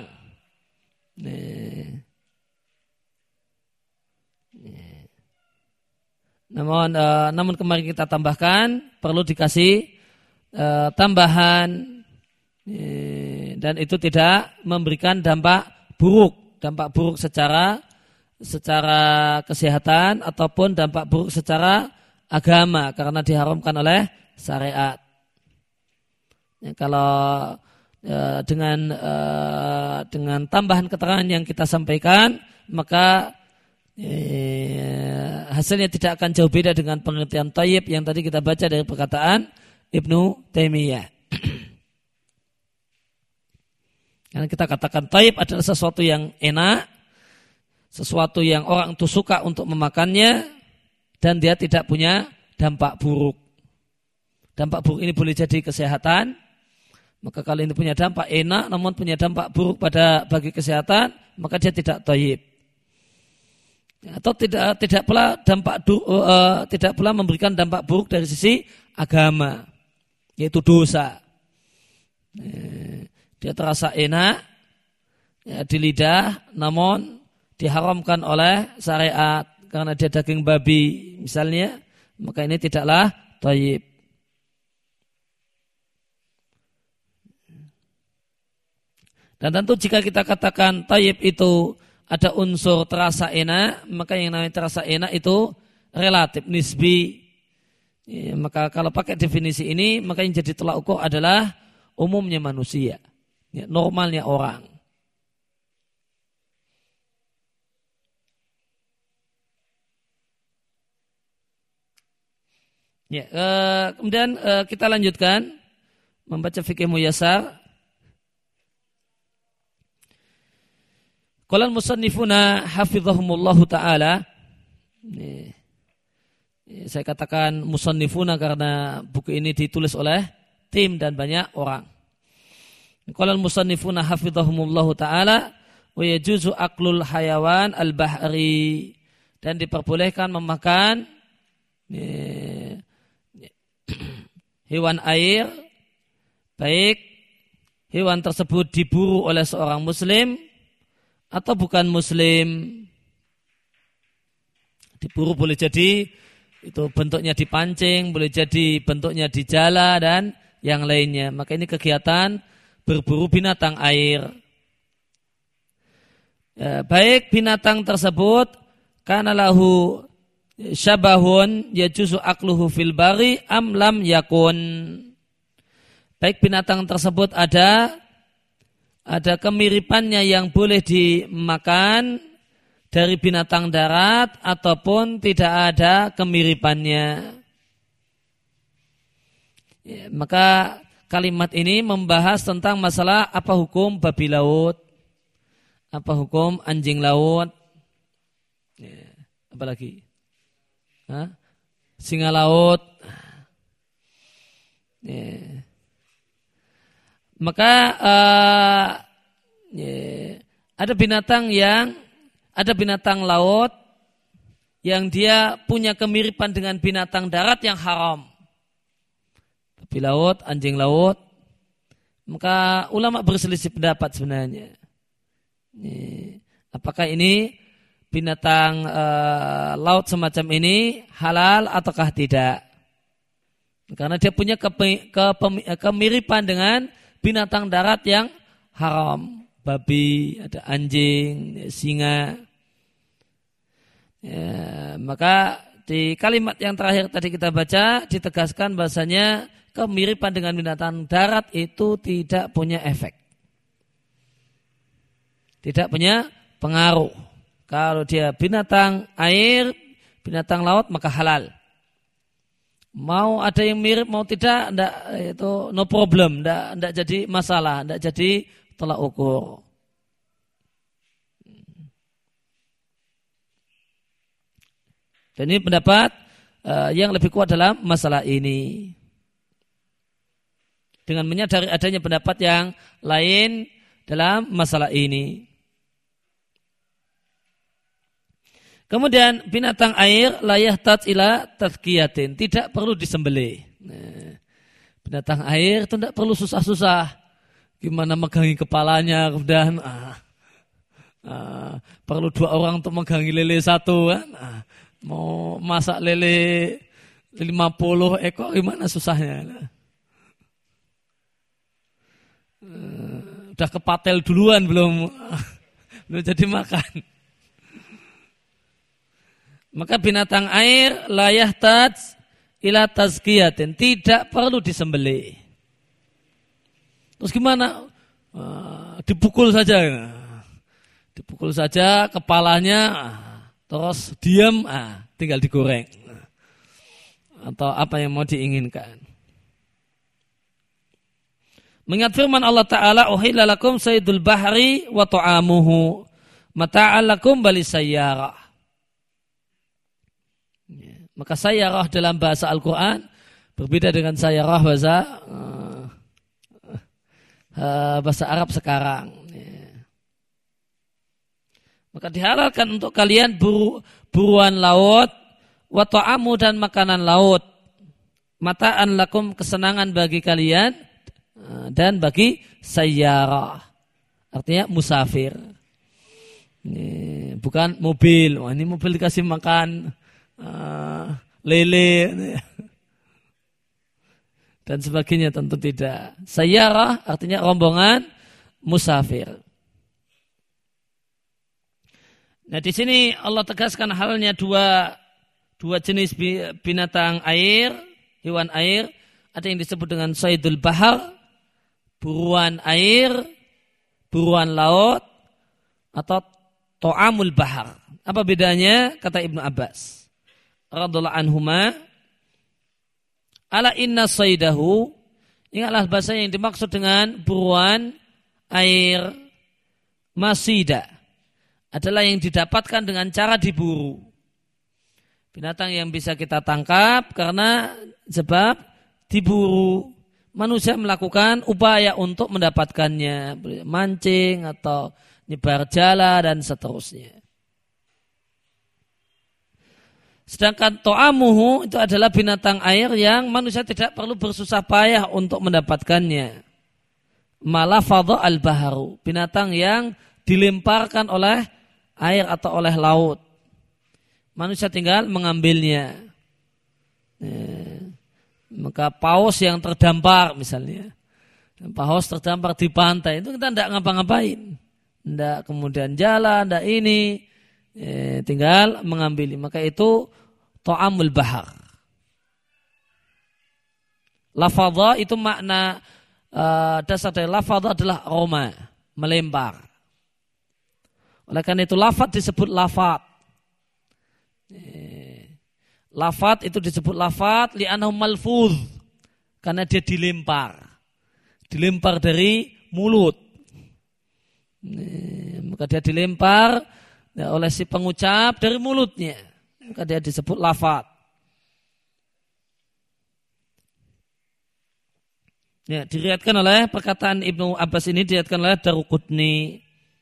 Namun, uh, namun kemarin kita tambahkan perlu dikasih uh, tambahan, uh, dan itu tidak memberikan dampak buruk, dampak buruk secara secara kesehatan ataupun dampak buruk secara agama karena diharamkan oleh syariat. Ya, kalau dengan uh, dengan tambahan keterangan yang kita sampaikan, maka eh, hasilnya tidak akan jauh beda dengan pengertian thayyib yang tadi kita baca dari perkataan Ibnu Taimiyah. Karena kita katakan thayyib adalah sesuatu yang enak, sesuatu yang orang itu suka untuk memakannya, dan dia tidak punya dampak buruk. Dampak buruk ini boleh jadi kesehatan, maka kalau ini punya dampak enak, namun punya dampak buruk pada bagi kesehatan, maka dia tidak thayyib. Atau tidak tidak pula dampak uh, tidak pula memberikan dampak buruk dari sisi agama, yaitu dosa. Dia terasa enak ya, di lidah, namun diharamkan oleh syariat karena dia daging babi misalnya, maka ini tidaklah thayyib. Dan tentu jika kita katakan thayyib itu ada unsur terasa enak, maka yang namanya terasa enak itu relatif, nisbi. Ya, maka kalau pakai definisi ini, maka yang jadi tolak ukur adalah umumnya manusia, ya, normalnya orang. Ya, eh, kemudian eh, kita lanjutkan membaca fikih muyassar. Qala al-musannifuna hafizahumullahu ta'ala. Ini, ini saya katakan musannifuna karena buku ini ditulis oleh tim dan banyak orang. Qala al-musannifuna hafizahumullahu ta'ala wa yajuzu aklul hayawan al-bahri, dan diperbolehkan memakan ini, hewan air, baik hewan tersebut diburu oleh seorang muslim atau bukan muslim. Diburu boleh jadi itu bentuknya dipancing, boleh jadi bentuknya dijala dan yang lainnya. Maka ini kegiatan berburu binatang air. Ya, baik binatang tersebut kana lahu syabahun yajuzu akluhu fil bari am lam yakun. Baik binatang tersebut ada ada kemiripannya yang boleh dimakan dari binatang darat ataupun tidak ada kemiripannya. Ya, maka kalimat ini membahas tentang masalah apa hukum babi laut, apa hukum anjing laut, ya, apa lagi? Hah? Singa laut. Ya. Maka uh, ya, ada binatang yang ada binatang laut yang dia punya kemiripan dengan binatang darat yang haram. Babi laut, anjing laut. Maka ulama berselisih pendapat sebenarnya. Ya, apakah ini binatang uh, laut semacam ini halal ataukah tidak? Karena dia punya ke, ke, kemiripan dengan binatang darat yang haram, babi, ada anjing, singa. Ya, maka di kalimat yang terakhir tadi kita baca ditegaskan bahasanya kemiripan dengan binatang darat itu tidak punya efek, tidak punya pengaruh. Kalau dia binatang air, binatang laut maka halal. Mau ada yang mirip, mau tidak, enggak, itu no problem, enggak, enggak jadi masalah, enggak jadi tolak ukur. Dan ini pendapat uh, yang lebih kuat dalam masalah ini. Dengan menyadari adanya pendapat yang lain dalam masalah ini. Kemudian binatang air layah tat ila tazkiyatin, tidak perlu disembelih. Nah, binatang air itu tidak perlu susah-susah. Gimana megangi kepalanya, kemudian ah, ah, perlu dua orang untuk megangi lele satu kan? Ah, mau masak lele lima puluh ekor gimana susahnya? Nah, uh, udah kepatel duluan belum belum jadi makan. Maka binatang air layah taj ila tazkiyatin, tidak perlu disembelih. Terus gimana? Uh, dipukul saja. Dipukul saja kepalanya, terus diam, ah, tinggal digoreng. Atau apa yang mau diinginkan. Mengingat firman Allah Ta'ala, uhilla lakum saydul bahri wa ta'amuhu mata'an lakum bali sayyarah. Maka sayyarah dalam bahasa Al-Quran berbeda dengan sayyarah bahasa uh, uh, bahasa Arab sekarang. Maka dihalalkan untuk kalian buru, buruan laut, wa ta'amu dan makanan laut. Mata'an lakum kesenangan bagi kalian dan bagi sayyarah. Artinya musafir. Ini bukan mobil. Wah, ini mobil dikasih makan uh, lele dan sebagainya, tentu tidak. Sayyarah artinya rombongan musafir. Nah, di sini Allah tegaskan halnya dua dua jenis binatang air, hewan air. Ada yang disebut dengan saydul bahar, buruan air, buruan laut, atau to'amul bahar. Apa bedanya? Kata Ibnu Abbas radhiyallahu anhuma, ala inna saydahu, ingatlah bahasa yang dimaksud dengan buruan air masida adalah yang didapatkan dengan cara diburu. Binatang yang bisa kita tangkap karena sebab diburu. Manusia melakukan upaya untuk mendapatkannya, mancing atau nyebar jala dan seterusnya. Sedangkan to'amuhu itu adalah binatang air yang manusia tidak perlu bersusah payah untuk mendapatkannya. Malafadha al-baharu, binatang yang dilemparkan oleh air atau oleh laut. Manusia tinggal mengambilnya. Maka paus yang terdampar misalnya, paus terdampar di pantai itu kita tidak ngapa-ngapain, tidak kemudian jalan, tidak ini, eh, tinggal mengambil. Maka itu to'amul bahar. Lafadha itu makna uh, dasar dari lafadha adalah roma, melempar. Oleh karena itu lafad disebut lafad. Eh, Lafat itu disebut lafat li'anahu malfuz, karena dia dilempar. Dilempar dari mulut. Maka dia dilempar oleh si pengucap dari mulutnya. Maka dia disebut lafat. Ya, diriwayatkan oleh perkataan Ibnu Abbas ini diriwayatkan oleh Daruqutni.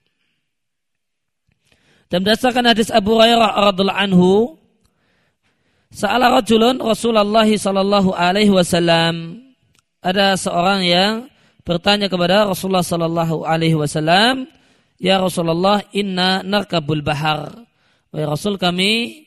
Dan berdasarkan hadis Abu Hurairah radhiyallahu anhu, Sa'ala rajulun Rasulullah sallallahu alaihi wasallam, ada seorang yang bertanya kepada Rasulullah sallallahu alaihi wasallam, ya Rasulullah, inna narkabul bahar. Wahai Rasul, kami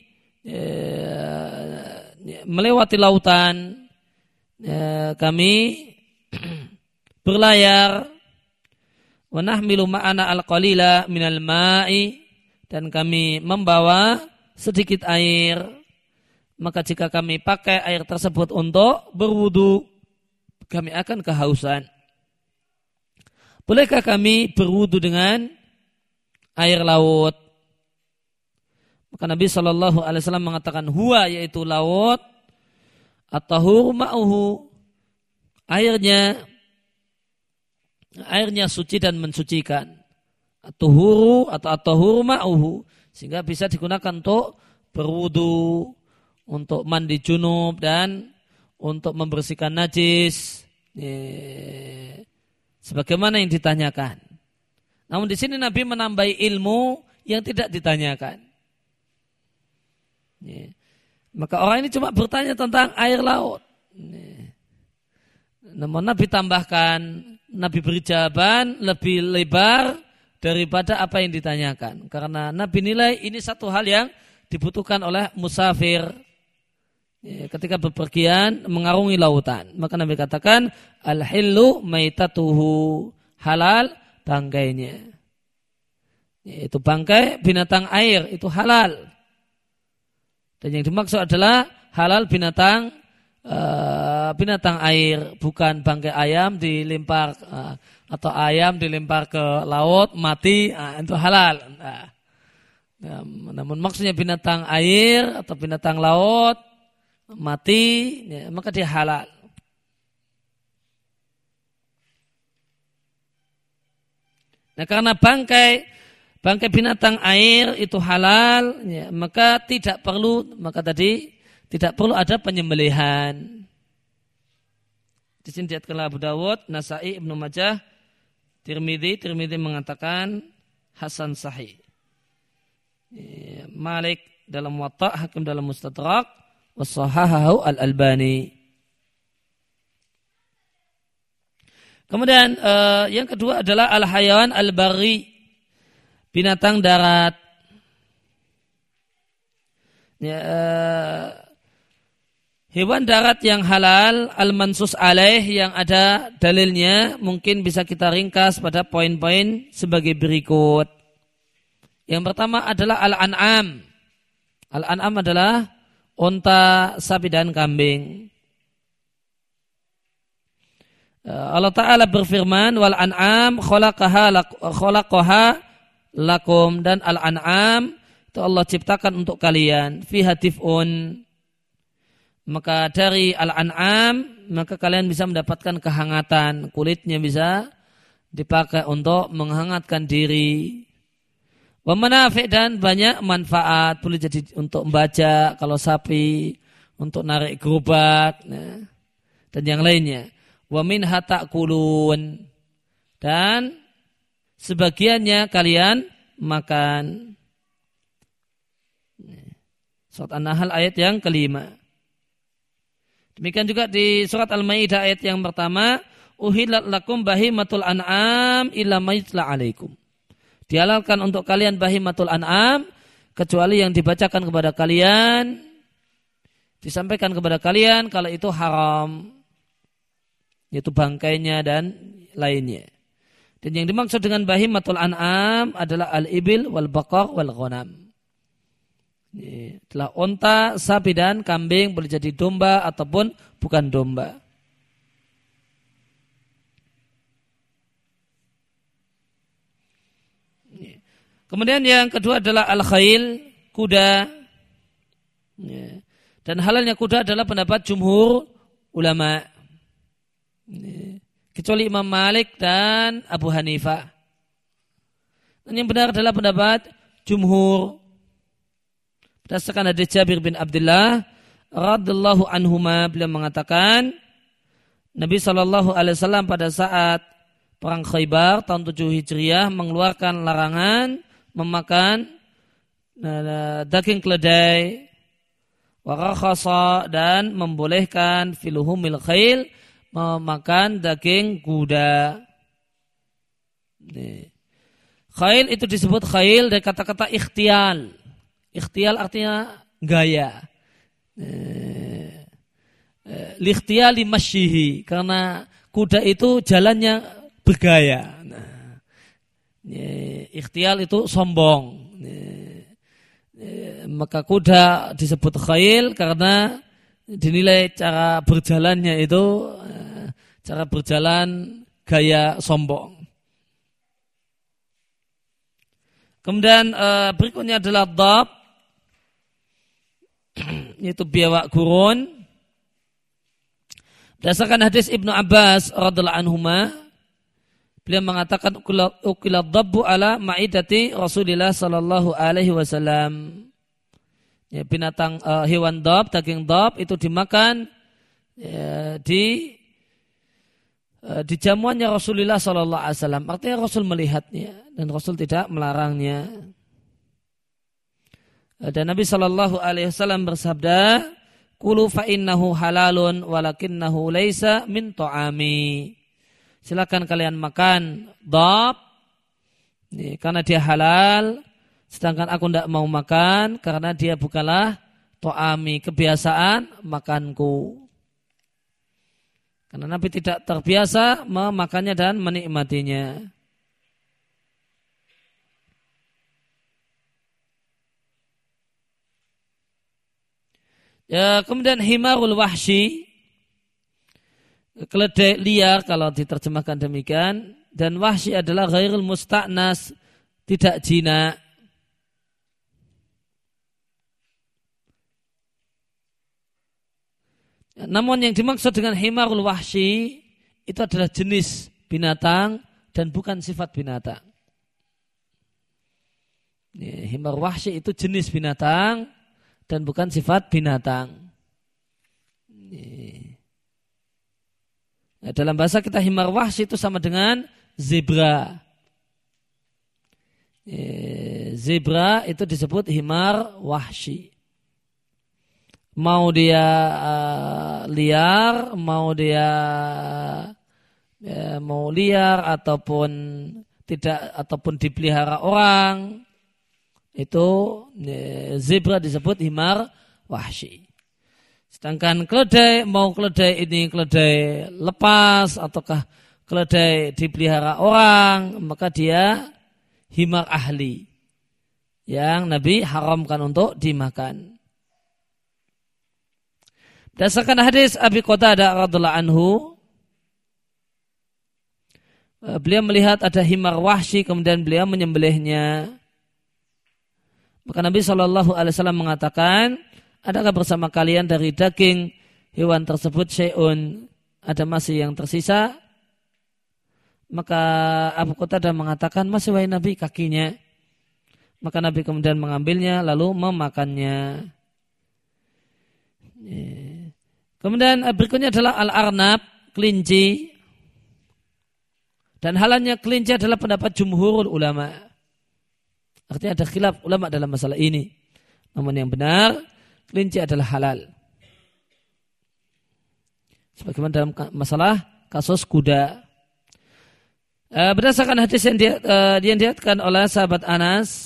eh, melewati lautan, eh, kami berlayar, wa nahmilu ma'ana al-qalila minal ma'i, dan kami membawa sedikit air. Maka jika kami pakai air tersebut untuk berwudu, kami akan kehausan. Bolehkah kami berwudu dengan air laut? Maka Nabi shallallahu alaihi wasallam mengatakan, huwa, yaitu laut, at-tahuru ma'uhu, airnya, airnya suci dan mensucikan. At-tuhuru atau at-tahuru ma'uhu, sehingga bisa digunakan untuk berwudu, untuk mandi junub, dan untuk membersihkan najis, ya, sebagaimana yang ditanyakan. Namun di sini Nabi menambahi ilmu yang tidak ditanyakan. Ya. Maka orang ini cuma bertanya tentang air laut. Ya. Namun Nabi tambahkan, Nabi beri jawaban lebih lebar daripada apa yang ditanyakan. Karena Nabi nilai ini satu hal yang dibutuhkan oleh musafir ketika bepergian mengarungi lautan. Maka Nabi katakan, al-hillu maitatuhu, halal bangkainya. Itu bangkai binatang air, itu halal. Dan yang dimaksud adalah halal binatang uh, binatang air, bukan bangkai ayam dilempar uh, atau ayam dilempar ke laut mati, uh, itu halal. Nah, nah, namun maksudnya binatang air atau binatang laut mati, ya, maka dia halal. Nah, karena bangkai bangkai binatang air itu halal, ya, maka tidak perlu maka tadi tidak perlu ada penyembelihan. Di sini diriwayatkan Abu Dawud, Nasa'i, Ibnu Majah, Tirmidzi, Tirmidzi mengatakan hasan sahih. Ya, Malik dalam Muwatta, Hakim dalam Mustadrak, wa sahahahu Al-Albani. Kemudian uh, yang kedua adalah al-hayawan al-bari, binatang darat. Ya, uh, hewan darat yang halal al-mansus alaih yang ada dalilnya mungkin bisa kita ringkas pada poin-poin sebagai berikut. Yang pertama adalah al-an'am. Al-an'am adalah unta, sapi dan kambing. Allah Ta'ala berfirman, wal an'am khalaqaha khalaqaha lakum, dan al-an'am itu Allah ciptakan untuk kalian, fiha tif'un, maka dari al-an'am maka kalian bisa mendapatkan kehangatan, kulitnya bisa dipakai untuk menghangatkan diri. Wa manafi', dan banyak manfaat, boleh jadi untuk membaca kalau sapi, untuk narik gerobak, nah, dan yang lainnya. Wa minha ta'kulun, dan sebagiannya kalian makan. Surat An-Nahl ayat yang kelima. Demikian juga di surat Al-Maidah ayat yang pertama, uhillat lakum bahimatul an'am illa ma yutla alaikum. Dihalalkan untuk kalian bahimatul an'am kecuali yang dibacakan kepada kalian, disampaikan kepada kalian kalau itu haram, yaitu bangkainya dan lainnya. Dan yang dimaksud dengan bahimatul an'am adalah al-ibil wal baqar wal ghanam. Ini adalah unta, sapi dan kambing, boleh jadi domba ataupun bukan domba. Kemudian yang kedua adalah al-khail, kuda. Dan halalnya kuda adalah pendapat jumhur ulama, kecuali Imam Malik dan Abu Hanifah. Dan yang benar adalah pendapat jumhur. Berdasarkan hadis Jabir bin Abdullah radhiyallahu anhuma, beliau mengatakan Nabi shallallahu alaihi wasallam pada saat perang Khaybar tahun tujuh Hijriah mengeluarkan larangan memakan daging keledai, warakhasa, dan membolehkan filuhumil khail, memakan daging kuda. Khail itu disebut khail dari kata-kata ikhtial. Ikhtial artinya gaya. Likhtial limasyihi, karena kuda itu jalannya bergaya. Nah, ikhtial itu sombong. Maka kuda disebut khail karena dinilai cara berjalannya itu cara berjalan gaya sombong. Kemudian berikutnya adalah dhab, yaitu biawak gurun. Berdasarkan hadis Ibnu Abbas radhiyallahu anhuma, beliau mengatakan ukila dhabbu ala ma'idati Rasulillah sallallahu alaihi wasallam. Ya, binatang uh, hewan dhab, daging dhab itu dimakan ya, di uh, di jamuannya Rasulullah sallallahu alaihi wasallam. Artinya Rasul melihatnya dan Rasul tidak melarangnya. Dan Nabi sallallahu alaihi wasallam bersabda, "Kulu fa innahu halalun walakinnahu laisa min ta'ami." Silakan kalian makan dhab karena dia halal, sedangkan aku tidak mau makan karena dia bukanlah ta'ami, kebiasaan makanku. Karena Nabi tidak terbiasa memakannya dan menikmatinya. Ya, kemudian himarul wahsyi, keledai liar kalau diterjemahkan demikian, dan wahsyi adalah ghairul musta'nas, tidak jinak. Namun yang dimaksud dengan himarul wahsyi itu adalah jenis binatang dan bukan sifat binatang. Himar wahsy itu jenis binatang dan bukan sifat binatang. Nah, dalam bahasa kita himar wahsy itu sama dengan zebra. Zebra itu disebut himar wahsy. Mau dia uh, liar, mau dia ya, mau liar ataupun tidak ataupun dipelihara orang, itu ya, zebra disebut himar wahsy. Sedangkan keledai, mau keledai ini keledai lepas ataukah keledai dipelihara orang, maka dia himar ahli yang Nabi haramkan untuk dimakan. Berdasarkan hadis Abi Qatadah radhiyallahu anhu, beliau melihat ada himar wahsy kemudian beliau menyembelihnya. Maka Nabi shallallahu alaihi wasallam mengatakan, adakah bersama kalian dari daging hewan tersebut syai'un, ada masih yang tersisa? Maka Abu Qatadah mengatakan, masih wahai Nabi, kakinya. Maka Nabi kemudian mengambilnya lalu memakannya. Kemudian berikutnya adalah al-arnab, kelinci. Dan halnya kelinci adalah pendapat jumhurul ulama. Artinya ada khilaf ulama dalam masalah ini. Namun yang benar, kelinci adalah halal. Sebagaimana dalam masalah kasus kuda. Berdasarkan hadis yang dia, yang diriwayatkan oleh sahabat Anas,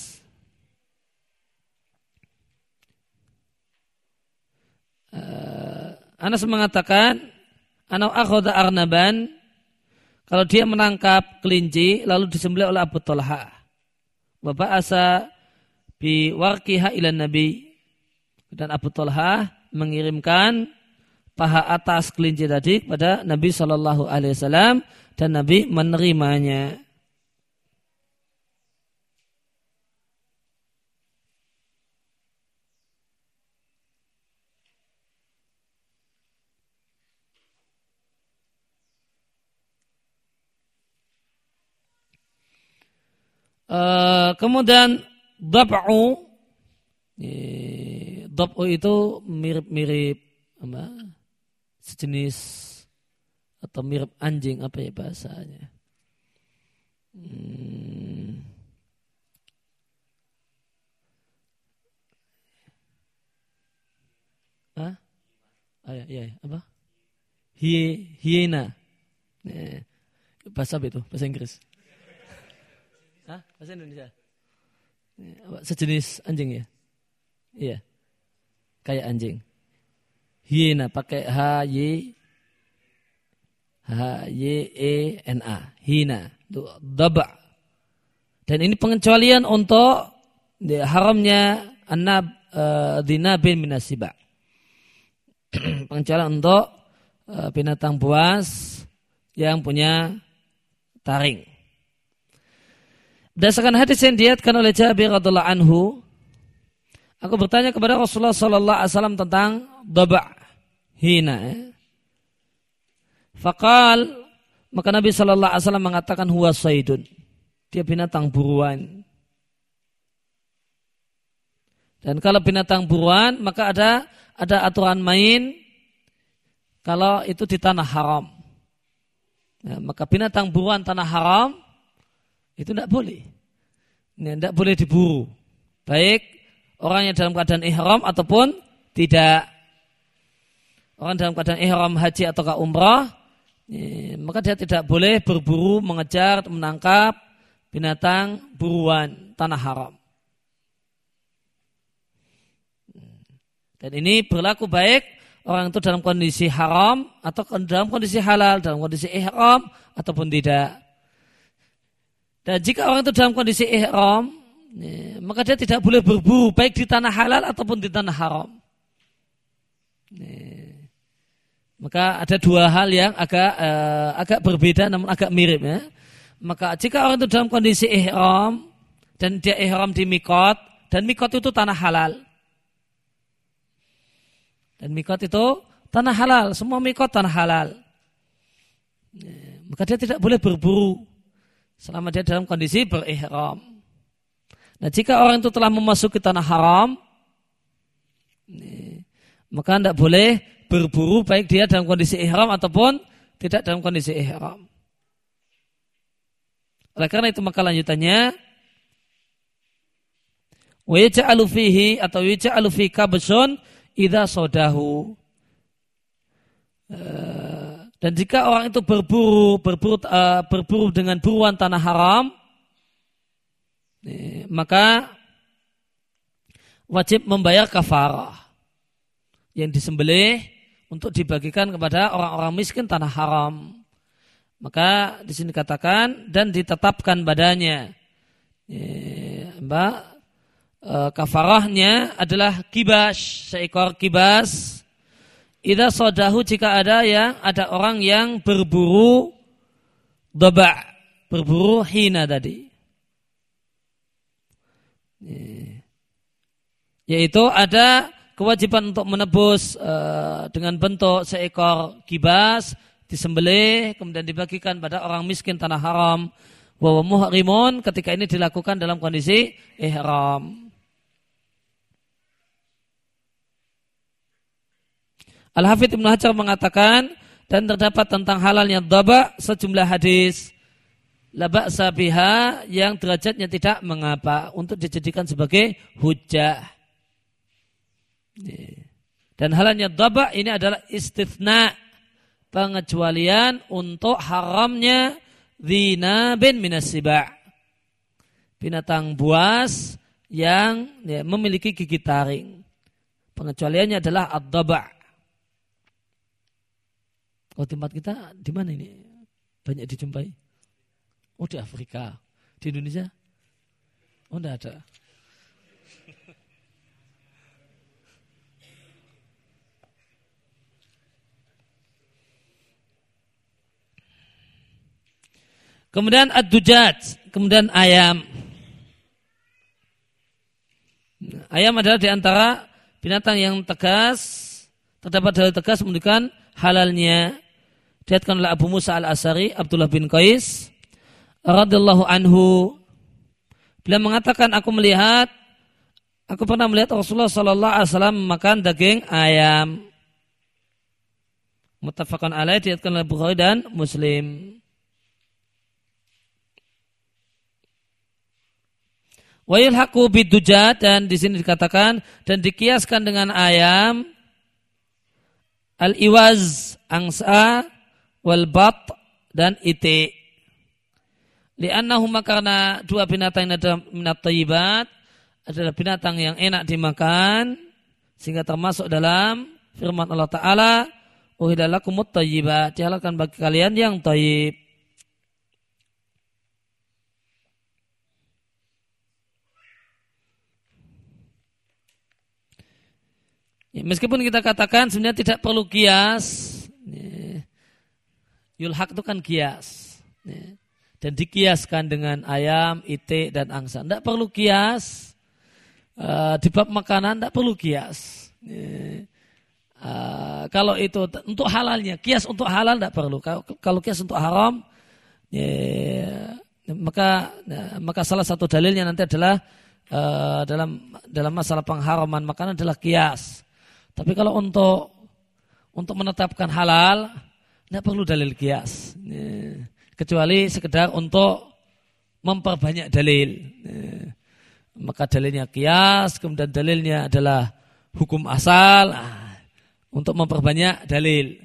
Anas mengatakan, ana akhadha arnaban, kalau dia menangkap kelinci lalu disembelih oleh Abu Talha. Wa ba'asa bi warqiha ila Nabi. Dan Abu Talha mengirimkan paha atas kelinci tadi kepada Nabi sallallahu alaihi wasallam dan Nabi menerimanya. Uh, kemudian dab'u, dab'u itu mirip-mirip apa, sejenis atau mirip anjing, apa ya bahasanya? Hmm. Hah? Ah, ya, ya, apa? Hie, hiena. Eh, bahasa apa itu? Bahasa Inggris. Hah? Bahasa Indonesia? Sejenis anjing ya? Iya. Kayak anjing. Hiena pakai H Y H Y E N A. Hiena. Daba. Dan ini pengecualian untuk haramnya annab uh, dinabin minasiba. Pengecualian untuk uh, binatang buas yang punya taring. Berdasarkan hadis yang diriwayatkan oleh Jabir radhiyallahu anhu, aku bertanya kepada Rasulullah sallallahu alaihi wasallam tentang daba' hina. Faqal, maka Nabi sallallahu alaihi wasallam mengatakan huwa saydun. Dia binatang buruan. Dan kalau binatang buruan, maka ada ada aturan main kalau itu di tanah haram. Ya, maka binatang buruan tanah haram itu tidak boleh. Tidak boleh diburu. Baik orang yang dalam keadaan ihram ataupun tidak. Orang dalam keadaan ihram haji atau umrah, ya, maka dia tidak boleh berburu, mengejar, menangkap binatang buruan tanah haram. Dan ini berlaku baik orang itu dalam kondisi haram atau dalam kondisi halal, dalam kondisi ihram ataupun tidak. Dan jika orang itu dalam kondisi ihram, ya, maka dia tidak boleh berburu baik di tanah halal ataupun di tanah haram. Ya. Maka ada dua hal yang agak uh, agak berbeda namun agak mirip ya. Maka jika orang itu dalam kondisi ihram dan dia ihram di mikot, dan mikot itu tanah halal. Dan mikot itu tanah halal, semua mikot tanah halal. Ya, maka dia tidak boleh berburu selama dia dalam kondisi berihram. Nah, jika orang itu telah memasuki tanah haram, maka tidak boleh berburu baik dia dalam kondisi ihram ataupun tidak dalam kondisi ihram. Oleh karena itu maka lanjutannya wa yaj'alu fihi atau yaj'alu fi kabsun idza sodahu. Dan jika orang itu berburu berburu uh, berburu dengan buruan tanah haram, maka wajib membayar kafarah yang disembelih untuk dibagikan kepada orang-orang miskin tanah haram. Maka di sini katakan dan ditetapkan badannya. Mbak, kafarahnya adalah kibas, seekor kibas. Idza sodahu jika ada yang ada orang yang berburu doba, berburu hina tadi. Yaitu ada kewajiban untuk menebus uh, dengan bentuk seekor kibas disembelih kemudian dibagikan pada orang miskin tanah haram wa muhrimun ketika ini dilakukan dalam kondisi ihram. Al-Hafidz Ibnu Hajar mengatakan dan terdapat tentang halalnya dhaba sejumlah hadis la ba'sa biha yang derajatnya tidak mengapa untuk dijadikan sebagai hujjah. Dan halalnya dhaba ini adalah istitsna, pengecualian untuk haramnya dzinabin minas siba', binatang buas yang ya, memiliki gigi taring. Pengecualiannya adalah ad-dhaba'. Oh, tempat kita di mana ini? Banyak dijumpai. Oh, di Afrika. Di Indonesia? Oh, enggak ada. Kemudian ad-dujaj, kemudian ayam. Ayam adalah di antara binatang yang tegas, terdapat dalil tegas menunjukkan halalnya. Diriwayatkan oleh Abu Musa al-Asy'ari, Abdullah bin Qais radhiyallahu anhu, beliau mengatakan aku melihat aku pernah melihat Rasulullah sallallahu alaihi wasallam makan daging ayam. Muttafaqun alaih, diriwayatkan oleh Bukhari dan Muslim. Wa yulhaqu bidujat, dan di sini dikatakan dan dikiaskan dengan ayam al-iwaz, angsa, wal bat, dan iti. Li'annahuma, karena dua binatang ini adalah minat thayyibat, adalah binatang yang enak dimakan, sehingga termasuk dalam firman Allah Ta'ala, uhilla lakumut thayyibat, dihalalkan bagi kalian yang thayyib. Ya, meskipun kita katakan sebenarnya tidak perlu kias, ya, yulhaq itu kan kias, ya, dan dikiaskan dengan ayam, itik, dan angsa. Tidak perlu kias, uh, di bab makanan tidak perlu kias. Ya. Uh, kalau itu untuk halalnya, kias untuk halal tidak perlu. Kalau, kalau kias untuk haram, ya, maka ya, maka salah satu dalilnya nanti adalah uh, dalam dalam masalah pengharaman makanan adalah kias. Tapi kalau untuk untuk menetapkan halal, tidak perlu dalil kias, ya, kecuali sekedar untuk memperbanyak dalil. Ya, maka dalilnya kias, kemudian dalilnya adalah hukum asal, nah, untuk memperbanyak dalil.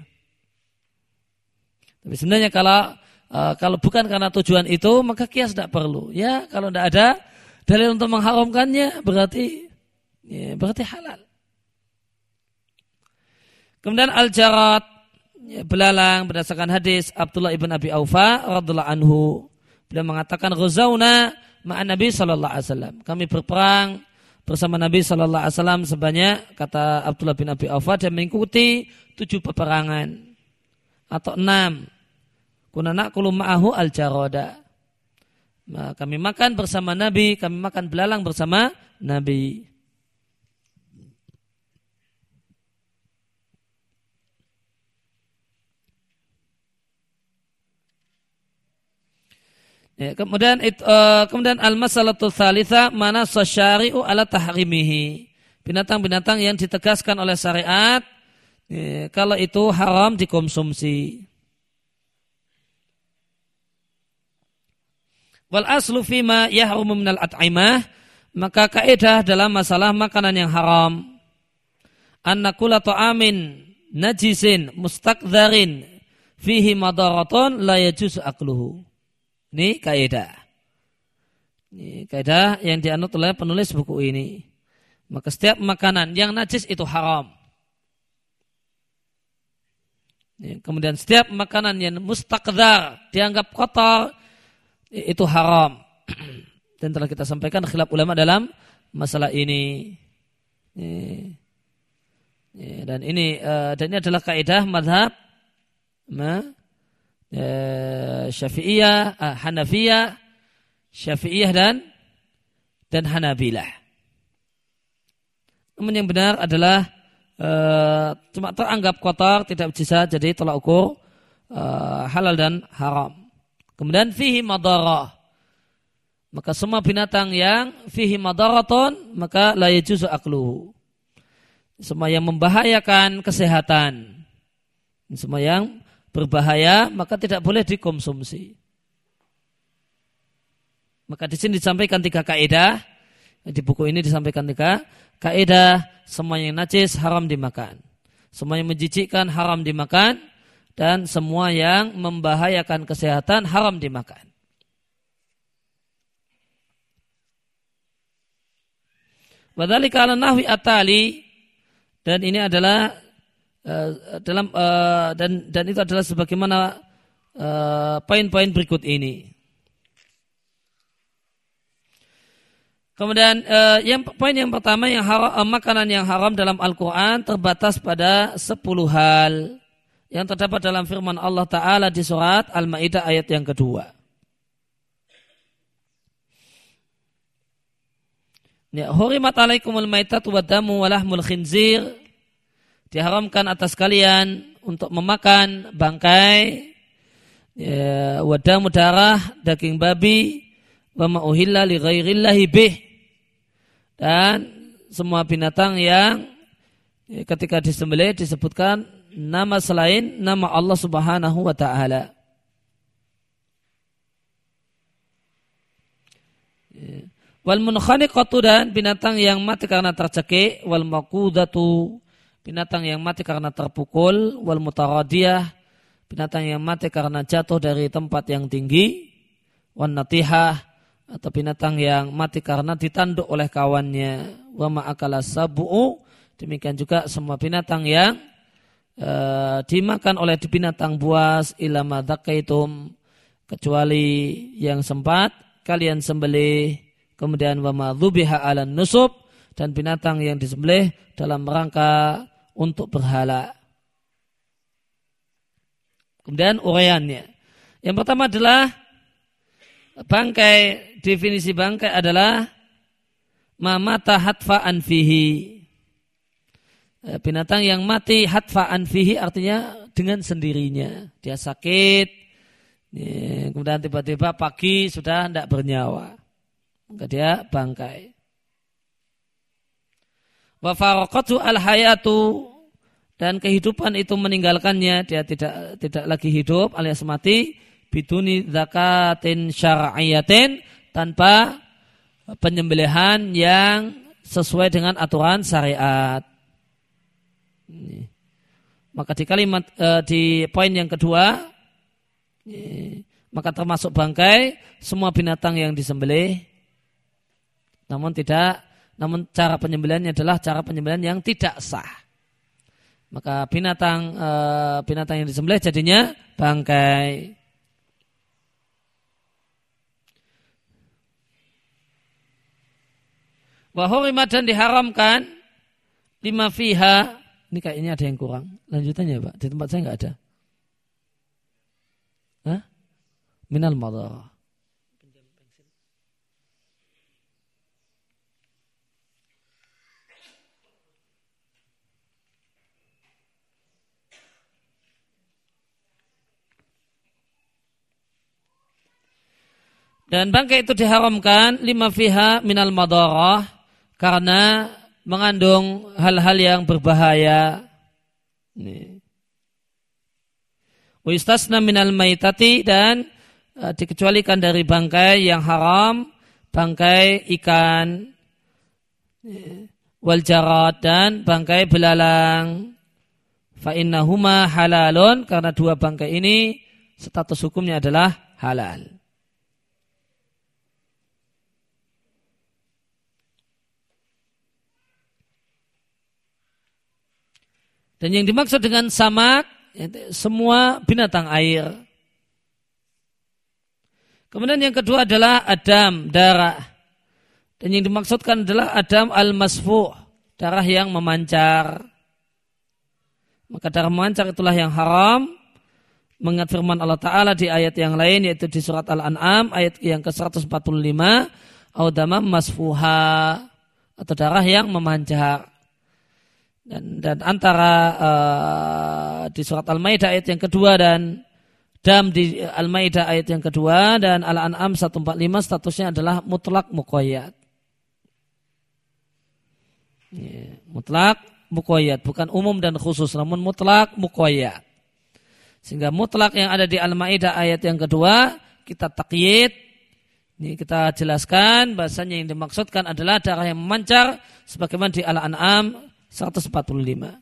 Tapi sebenarnya kalau uh, kalau bukan karena tujuan itu, maka kias tidak perlu. Ya, kalau tidak ada dalil untuk mengharamkannya, berarti ya, berarti halal. Kemudian al-jarat, ya, belalang, berdasarkan hadis Abdullah ibn Abi Aufa radhiyallahu anhu, beliau mengatakan ghazauna ma'an Nabi sallallahu alaihi wasallam. Kami berperang bersama Nabi sallallahu alaihi wasallam sebanyak, kata Abdullah bin Abi Aufa, dan mengikuti tujuh peperangan atau enam. Kuna na'kulu ma'ahu al-jarada. Nah, kami makan bersama Nabi, kami makan belalang bersama Nabi. Ya, kemudian it, uh, kemudian al-masalatu tsalitsa mana sasyari'u ala tahrimihi. Binatang-binatang yang ditegaskan oleh syariat ya, kalau itu haram dikonsumsi. Wal aslu fima yahrumu minal at'imah, maka kaidah dalam masalah makanan yang haram anna kulla ta'amin najisin mustakdharin fihi madaratun la yajuz akluhu. Ini kaidah. Ini kaidah yang dianut oleh penulis buku ini. Maka setiap makanan yang najis itu haram. Kemudian setiap makanan yang mustakdhar dianggap kotor itu haram. Dan telah kita sampaikan khilaf ulama dalam masalah ini. Dan ini dan ini adalah kaidah mazhab Syafi'iyah, Hanafiyah, Syafi'iyah dan dan Hanabilah. Namun yang benar adalah uh, cuma teranggap kotor, tidak bisa jadi tolak ukur uh, halal dan haram. Kemudian fihi madarah. Maka semua binatang yang fihi madaratun maka la yajuzu akluhu. Semua yang membahayakan kesehatan. Semua yang berbahaya maka tidak boleh dikonsumsi. Maka di sini disampaikan tiga kaidah. Di buku ini disampaikan tiga kaidah. Semua yang najis haram dimakan. Semua yang menjijikkan haram dimakan. Dan semua yang membahayakan kesehatan haram dimakan. Wadzalika ala nahwi atali. Dan ini adalah Uh, dalam uh, dan dan itu adalah sebagaimana uh, poin-poin berikut ini. Kemudian uh, yang poin yang pertama yang haram, uh, makanan yang haram dalam Al-Quran terbatas pada sepuluh hal yang terdapat dalam firman Allah Ta'ala di surat Al-Ma'idah ayat yang kedua. Ya, hurimat alaikumul maitatu wad-damu wa lahmul khinzir. Diharamkan atas kalian untuk memakan bangkai, ya, wadamu darah, daging babi, wa ma uhilla li ghairillahi bih, dan semua binatang yang ya, ketika disembelih disebutkan nama selain nama Allah Subhanahu wa taala. Ya. Wal munkhaniqatu, dan binatang yang mati karena tercekik, wal maqudatu, binatang yang mati karena terpukul, wal mutaradiyah, binatang yang mati karena jatuh dari tempat yang tinggi, wan natihah, atau binatang yang mati karena ditanduk oleh kawannya, wa ma'akala sabu'u, demikian juga semua binatang yang e, dimakan oleh binatang buas, ila ma dzakaitum, kecuali yang sempat kalian sembelih, kemudian wa ma dzubiha 'alan nusub, dan binatang yang disembelih dalam rangka untuk berhala. Kemudian uraiannya. Yang pertama adalah bangkai, definisi bangkai adalah mamata hatfa'an fihi. Binatang yang mati hatfa'an fihi artinya dengan sendirinya. Dia sakit, kemudian tiba-tiba pagi sudah tidak bernyawa. Maka dia bangkai. Wa faraqatu al-hayatu, dan kehidupan itu meninggalkannya, dia tidak tidak lagi hidup alias mati, biduni zakatin syar'iyatin, tanpa penyembelihan yang sesuai dengan aturan syariat. Maka di kalimat eh, di poin yang kedua, eh, maka termasuk bangkai semua binatang yang disembelih, namun tidak Namun cara penyembelihannya adalah cara penyembelihan yang tidak sah. Maka binatang e, binatang yang disembelih jadinya bangkai. Wa hurima, dan diharamkan lima fiha. Ini kayaknya ada yang kurang. Lanjutannya Pak, di tempat saya nggak ada. Hah? Minal madharah. Dan bangkai itu diharamkan lima fiha minal madarah karena mengandung hal-hal yang berbahaya. Wa yustasna minal maitati dan uh, dikecualikan dari bangkai yang haram, bangkai ikan, wal jarad dan bangkai belalang. Fa innahuma halalun karena dua bangkai ini status hukumnya adalah halal. Dan yang dimaksud dengan samak, semua binatang air. Kemudian yang kedua adalah adam, darah. Dan yang dimaksudkan adalah adam al-masfuh, darah yang memancar. Maka darah memancar itulah yang haram. Mengingat firman Allah Ta'ala di ayat yang lain, yaitu di surat Al-An'am, ayat yang ke seratus empat puluh lima, audamam masfuha, atau darah yang memancar. Dan, dan antara uh, di surat Al-Maidah ayat yang kedua dan dam di Al-Maidah ayat yang kedua dan Al-An'am seratus empat puluh lima statusnya adalah mutlak muqayyad. Ya, mutlak muqayyad, bukan umum dan khusus, namun mutlak muqayyad. Sehingga mutlak yang ada di Al-Maidah ayat yang kedua kita taqyid. Ini kita jelaskan bahasanya yang dimaksudkan adalah darah yang memancar sebagaimana di Al-An'am seratus empat puluh lima.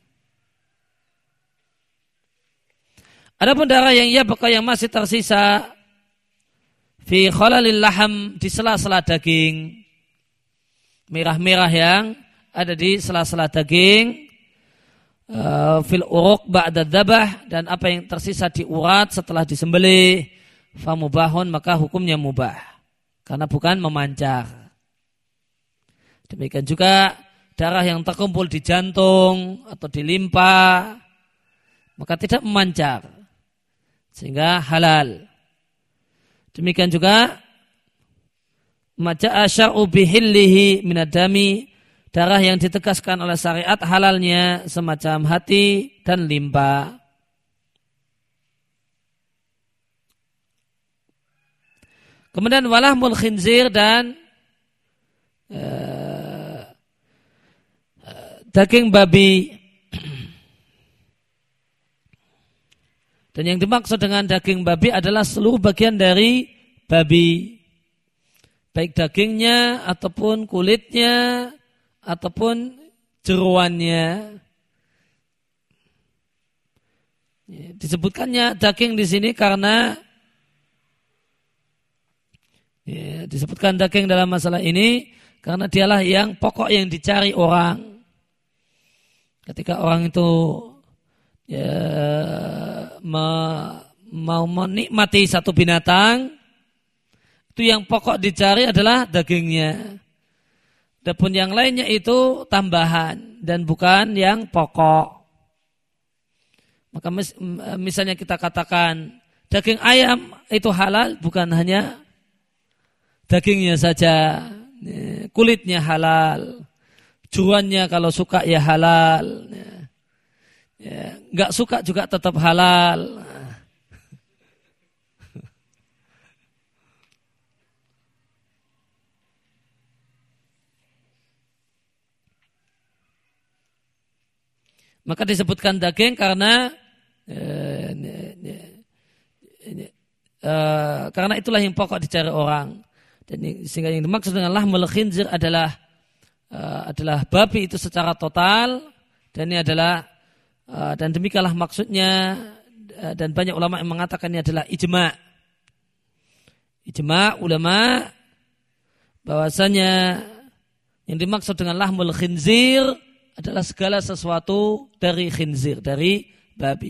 Adapun darah yang ia bakal yang masih tersisa fi khalalil laham, di sela-sela daging, merah-merah yang ada di sela-sela daging, uh, fil uruq ba'da dzabah, dan apa yang tersisa di urat setelah disembelih, fa mubahun, maka hukumnya mubah karena bukan memancar. Demikian juga darah yang terkumpul di jantung atau di limpa, maka tidak memancar, sehingga halal. Demikian juga maja'a syar'u bihillihi minadami, darah yang ditegaskan oleh syariat halalnya semacam hati dan limpa. Kemudian walahmul khinzir dan uh, daging babi. Dan yang dimaksud dengan daging babi adalah seluruh bagian dari babi, baik dagingnya ataupun kulitnya ataupun jeruannya. Disebutkannya daging di sini karena ya, disebutkan daging dalam masalah ini karena dialah yang pokok yang dicari orang. Ketika orang itu ya, me, mau menikmati satu binatang, itu yang pokok dicari adalah dagingnya. Adapun yang lainnya itu tambahan dan bukan yang pokok. Maka mis, misalnya kita katakan daging ayam itu halal, bukan hanya dagingnya saja, kulitnya halal. Juannya kalau suka ya halal, ya, ya, nggak suka juga tetap halal. Maka disebutkan daging karena eh, eh, eh, karena itulah yang pokok dicari orang. Dan sehingga yang dimaksud dengan lahmul khinzir adalah Uh, adalah babi itu secara total, dan ini adalah uh, dan demikianlah maksudnya, uh, dan banyak ulama yang mengatakan ini adalah ijma' ijma' ulama bahwasanya yang dimaksud dengan lahmul khinzir adalah segala sesuatu dari khinzir, dari babi.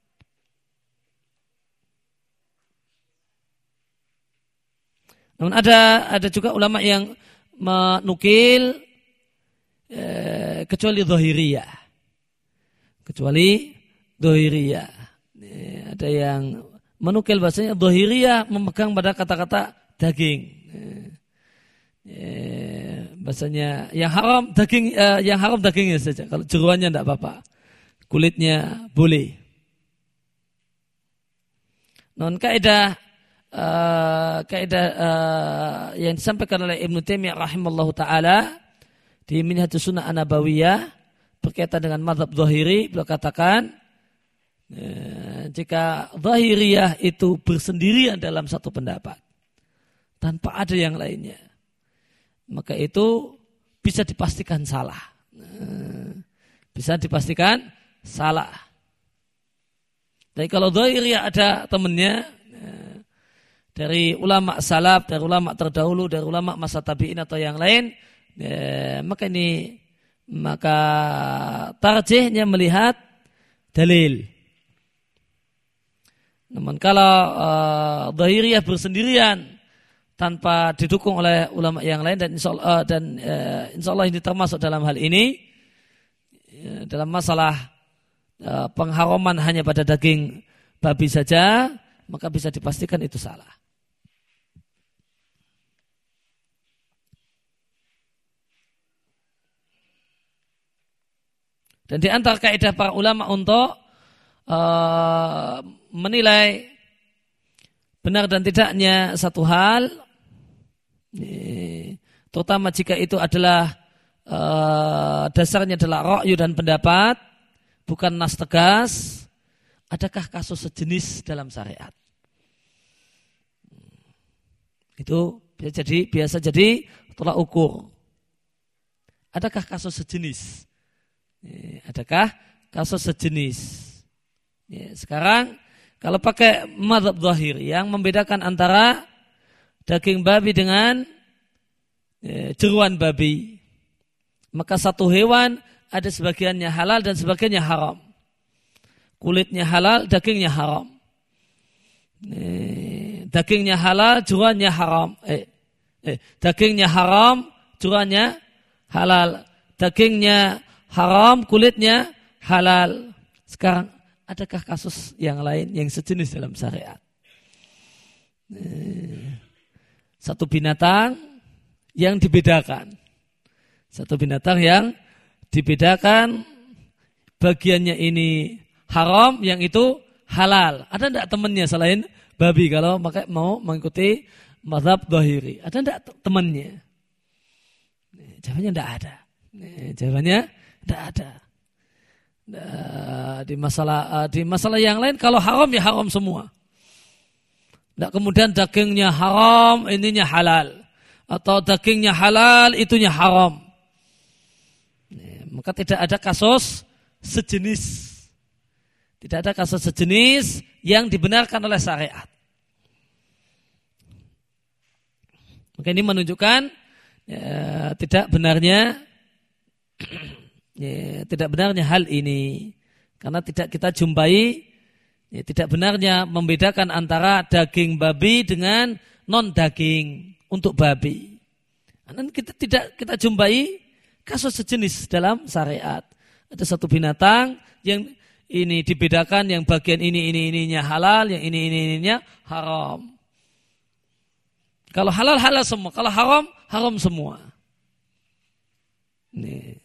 Namun ada ada juga ulama yang menukil Eh, kecuali zahiriyah, kecuali zahiriyah. Eh, ada yang menukil bahasanya zahiriyah memegang pada kata-kata daging. Eh, eh, bahasanya yang haram daging, eh, yang haram dagingnya saja. Kalau jeruannya tidak apa-apa, kulitnya boleh. Non kaidah uh, kaidah uh, yang disampaikan oleh Ibnu Taimiyah rahimallahu taala di Minhajus Sunnah An-Nabawiyah berkaitan dengan mazhab Zahiri. Beliau katakan uh, jika Zahiriyah itu bersendirian dalam satu pendapat tanpa ada yang lainnya, maka itu bisa dipastikan salah. Uh, bisa dipastikan salah. Tapi kalau Zahiriyah ada temannya dari ulama salaf, dari ulama terdahulu, dari ulama masa tabi'in atau yang lain, ya, maka ini maka tarjihnya melihat dalil. Namun kalau uh, Zahiriyah bersendirian tanpa didukung oleh ulama yang lain, dan insya Allah, uh, dan uh, insya Allah ini termasuk dalam hal ini, uh, dalam masalah pengharaman hanya pada daging babi saja, maka bisa dipastikan itu salah. Dan di antara kaidah para ulama untuk uh, menilai benar dan tidaknya satu hal, terutama jika itu adalah uh, dasarnya adalah ra'yu dan pendapat, bukan nas tegas, adakah kasus sejenis dalam syariat? Itu biasa jadi, biasa jadi tolak ukur. Adakah kasus sejenis? Adakah kasus sejenis? Sekarang kalau pakai mazhab zahir yang membedakan antara daging babi dengan jeruan babi, maka satu hewan ada sebagiannya halal dan sebagiannya haram. Kulitnya halal, dagingnya haram. Eh, dagingnya halal, jurannya haram. Eh, eh, dagingnya haram, jurannya halal. Dagingnya haram, kulitnya halal. Sekarang, adakah kasus yang lain yang sejenis dalam syariat? Eh, satu binatang yang dibedakan. Satu binatang yang dibedakan, bagiannya ini haram, yang itu halal. Ada tidak temannya selain babi kalau mau mengikuti mazhab Zahiri? Ada tidak temannya? Jawabannya tidak ada. Jawabannya tidak ada. Di masalah di masalah yang lain, kalau haram ya haram semua. Tidak kemudian dagingnya haram, ininya halal, atau dagingnya halal, itunya haram. Maka tidak ada kasus sejenis. Tidak ada kasus sejenis yang dibenarkan oleh syariat. Maka ini menunjukkan ya, tidak benarnya ya, tidak benarnya hal ini. Karena tidak kita jumpai, ya, tidak benarnya membedakan antara daging babi dengan non daging untuk babi. Dan kita tidak kita jumpai kasus sejenis dalam syariat. Ada satu binatang yang ini dibedakan, yang bagian ini ini ininya halal, yang ini ini ininya haram. Kalau halal halal semua, kalau haram haram semua. Nih.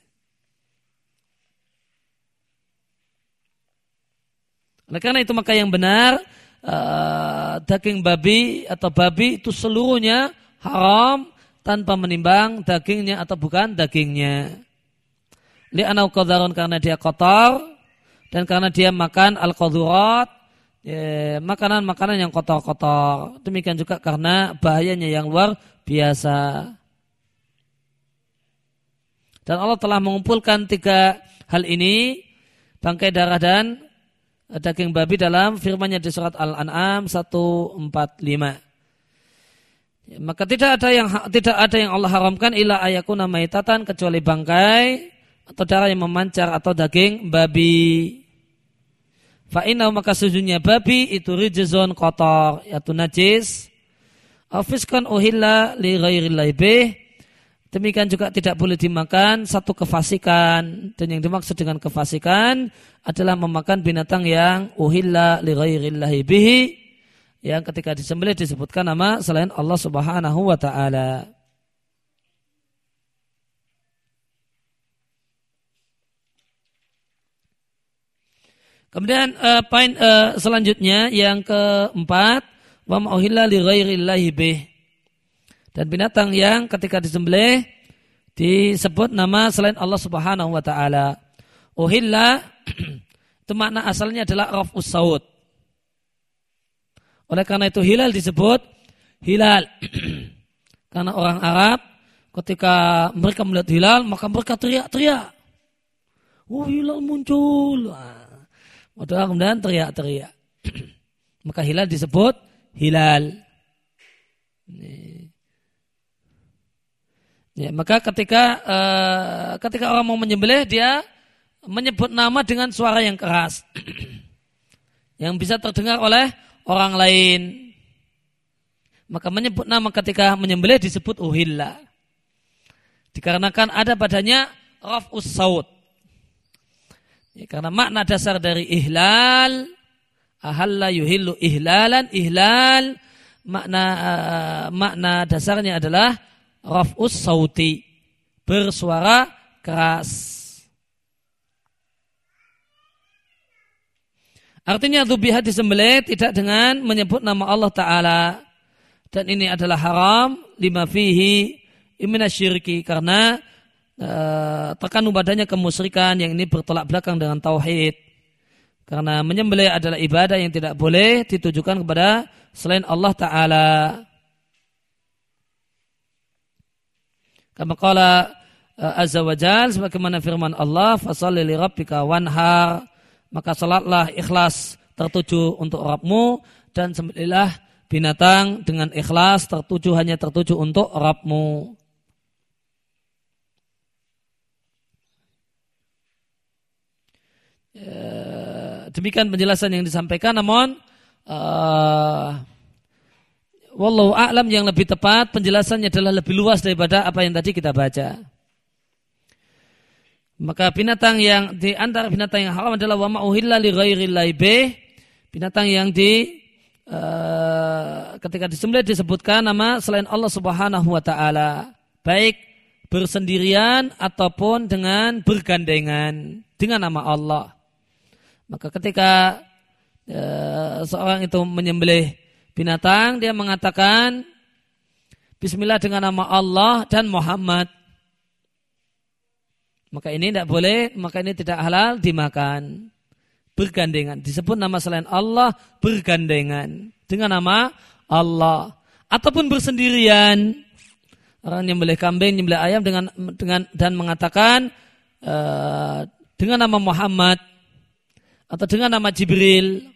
Oleh karena itu maka yang benar uh, daging babi atau babi itu seluruhnya haram tanpa menimbang dagingnya atau bukan dagingnya. Li'anau qadarun, karena dia kotor dan karena dia makan al-qadurat, ya, makanan-makanan yang kotor-kotor. Demikian juga karena bahayanya yang luar biasa. Dan Allah telah mengumpulkan tiga hal ini, bangkai, darah dan daging babi, dalam firman-Nya di surat Al-An'am seratus empat puluh lima. Maka tidak ada yang tidak ada yang Allah haramkan illa ayakuna maitatan, kecuali bangkai atau darah yang memancar atau daging babi. Fa innahu, maka sesungguhnya babi itu rijzun, kotor, yaitu najis. Afiskan uhilla li ghairillahi bih. Demikian juga tidak boleh dimakan satu kefasikan, dan yang dimaksud dengan kefasikan adalah memakan binatang yang uhilla li ghairillahi bihi, yang ketika disembelih disebutkan nama selain Allah Subhanahu wa taala. Kemudian uh, poin uh, selanjutnya yang keempat, wa ma uhilla li ghairillahi bih. Dan binatang yang ketika disembelih disebut nama selain Allah Subhanahu wa taala. Uhilla itu makna asalnya adalah raf'us saut. Oleh karena itu hilal disebut hilal. Karena orang Arab ketika mereka melihat hilal maka mereka teriak-teriak. Oh, hilal muncul. Maka kemudian teriak-teriak. Maka hilal disebut hilal. Ya, maka ketika uh, ketika orang mau menyembelih dia menyebut nama dengan suara yang keras yang bisa terdengar oleh orang lain. Maka menyebut nama ketika menyembelih disebut uhilla. Dikarenakan ada padanya raf'us saut. Ya, karena makna dasar dari ihlal, ahalla yuhillu ihlalan, ihlal makna uh, makna dasarnya adalah raf'us sauti, bersuara keras. Artinya dzubiha disembelih tidak dengan menyebut nama Allah Ta'ala. Dan ini adalah haram lima fihi minasyirki karena uh, terkandung badannya kemusyrikan yang ini bertolak belakang dengan tauhid. Karena menyembelih adalah ibadah yang tidak boleh ditujukan kepada selain Allah Ta'ala. Kama qala uh, azza wa jalla sebagaimana firman Allah, fasholli li rabbika wanhar, maka salatlah ikhlas tertuju untuk Rabbmu dan sembelihlah binatang dengan ikhlas tertuju hanya tertuju untuk Rabbmu. Ya, demikian penjelasan yang disampaikan, namun uh, wallahu a'lam yang lebih tepat penjelasannya adalah lebih luas daripada apa yang tadi kita baca. Maka binatang yang di antara binatang yang haram adalah wa ma uhilla li ghairillahi bih, binatang yang di uh, ketika disembelih disebutkan nama selain Allah Subhanahu wa taala, baik bersendirian ataupun dengan bergandengan dengan nama Allah. Maka ketika uh, seorang itu menyembelih binatang, dia mengatakan bismillah dengan nama Allah dan Muhammad. Maka ini tidak boleh, maka ini tidak halal dimakan. Bergandengan, disebut nama selain Allah bergandengan dengan nama Allah. Ataupun bersendirian, orang nyembelih kambing, nyembelih ayam dengan dengan dan mengatakan uh, dengan nama Muhammad atau dengan nama Jibril.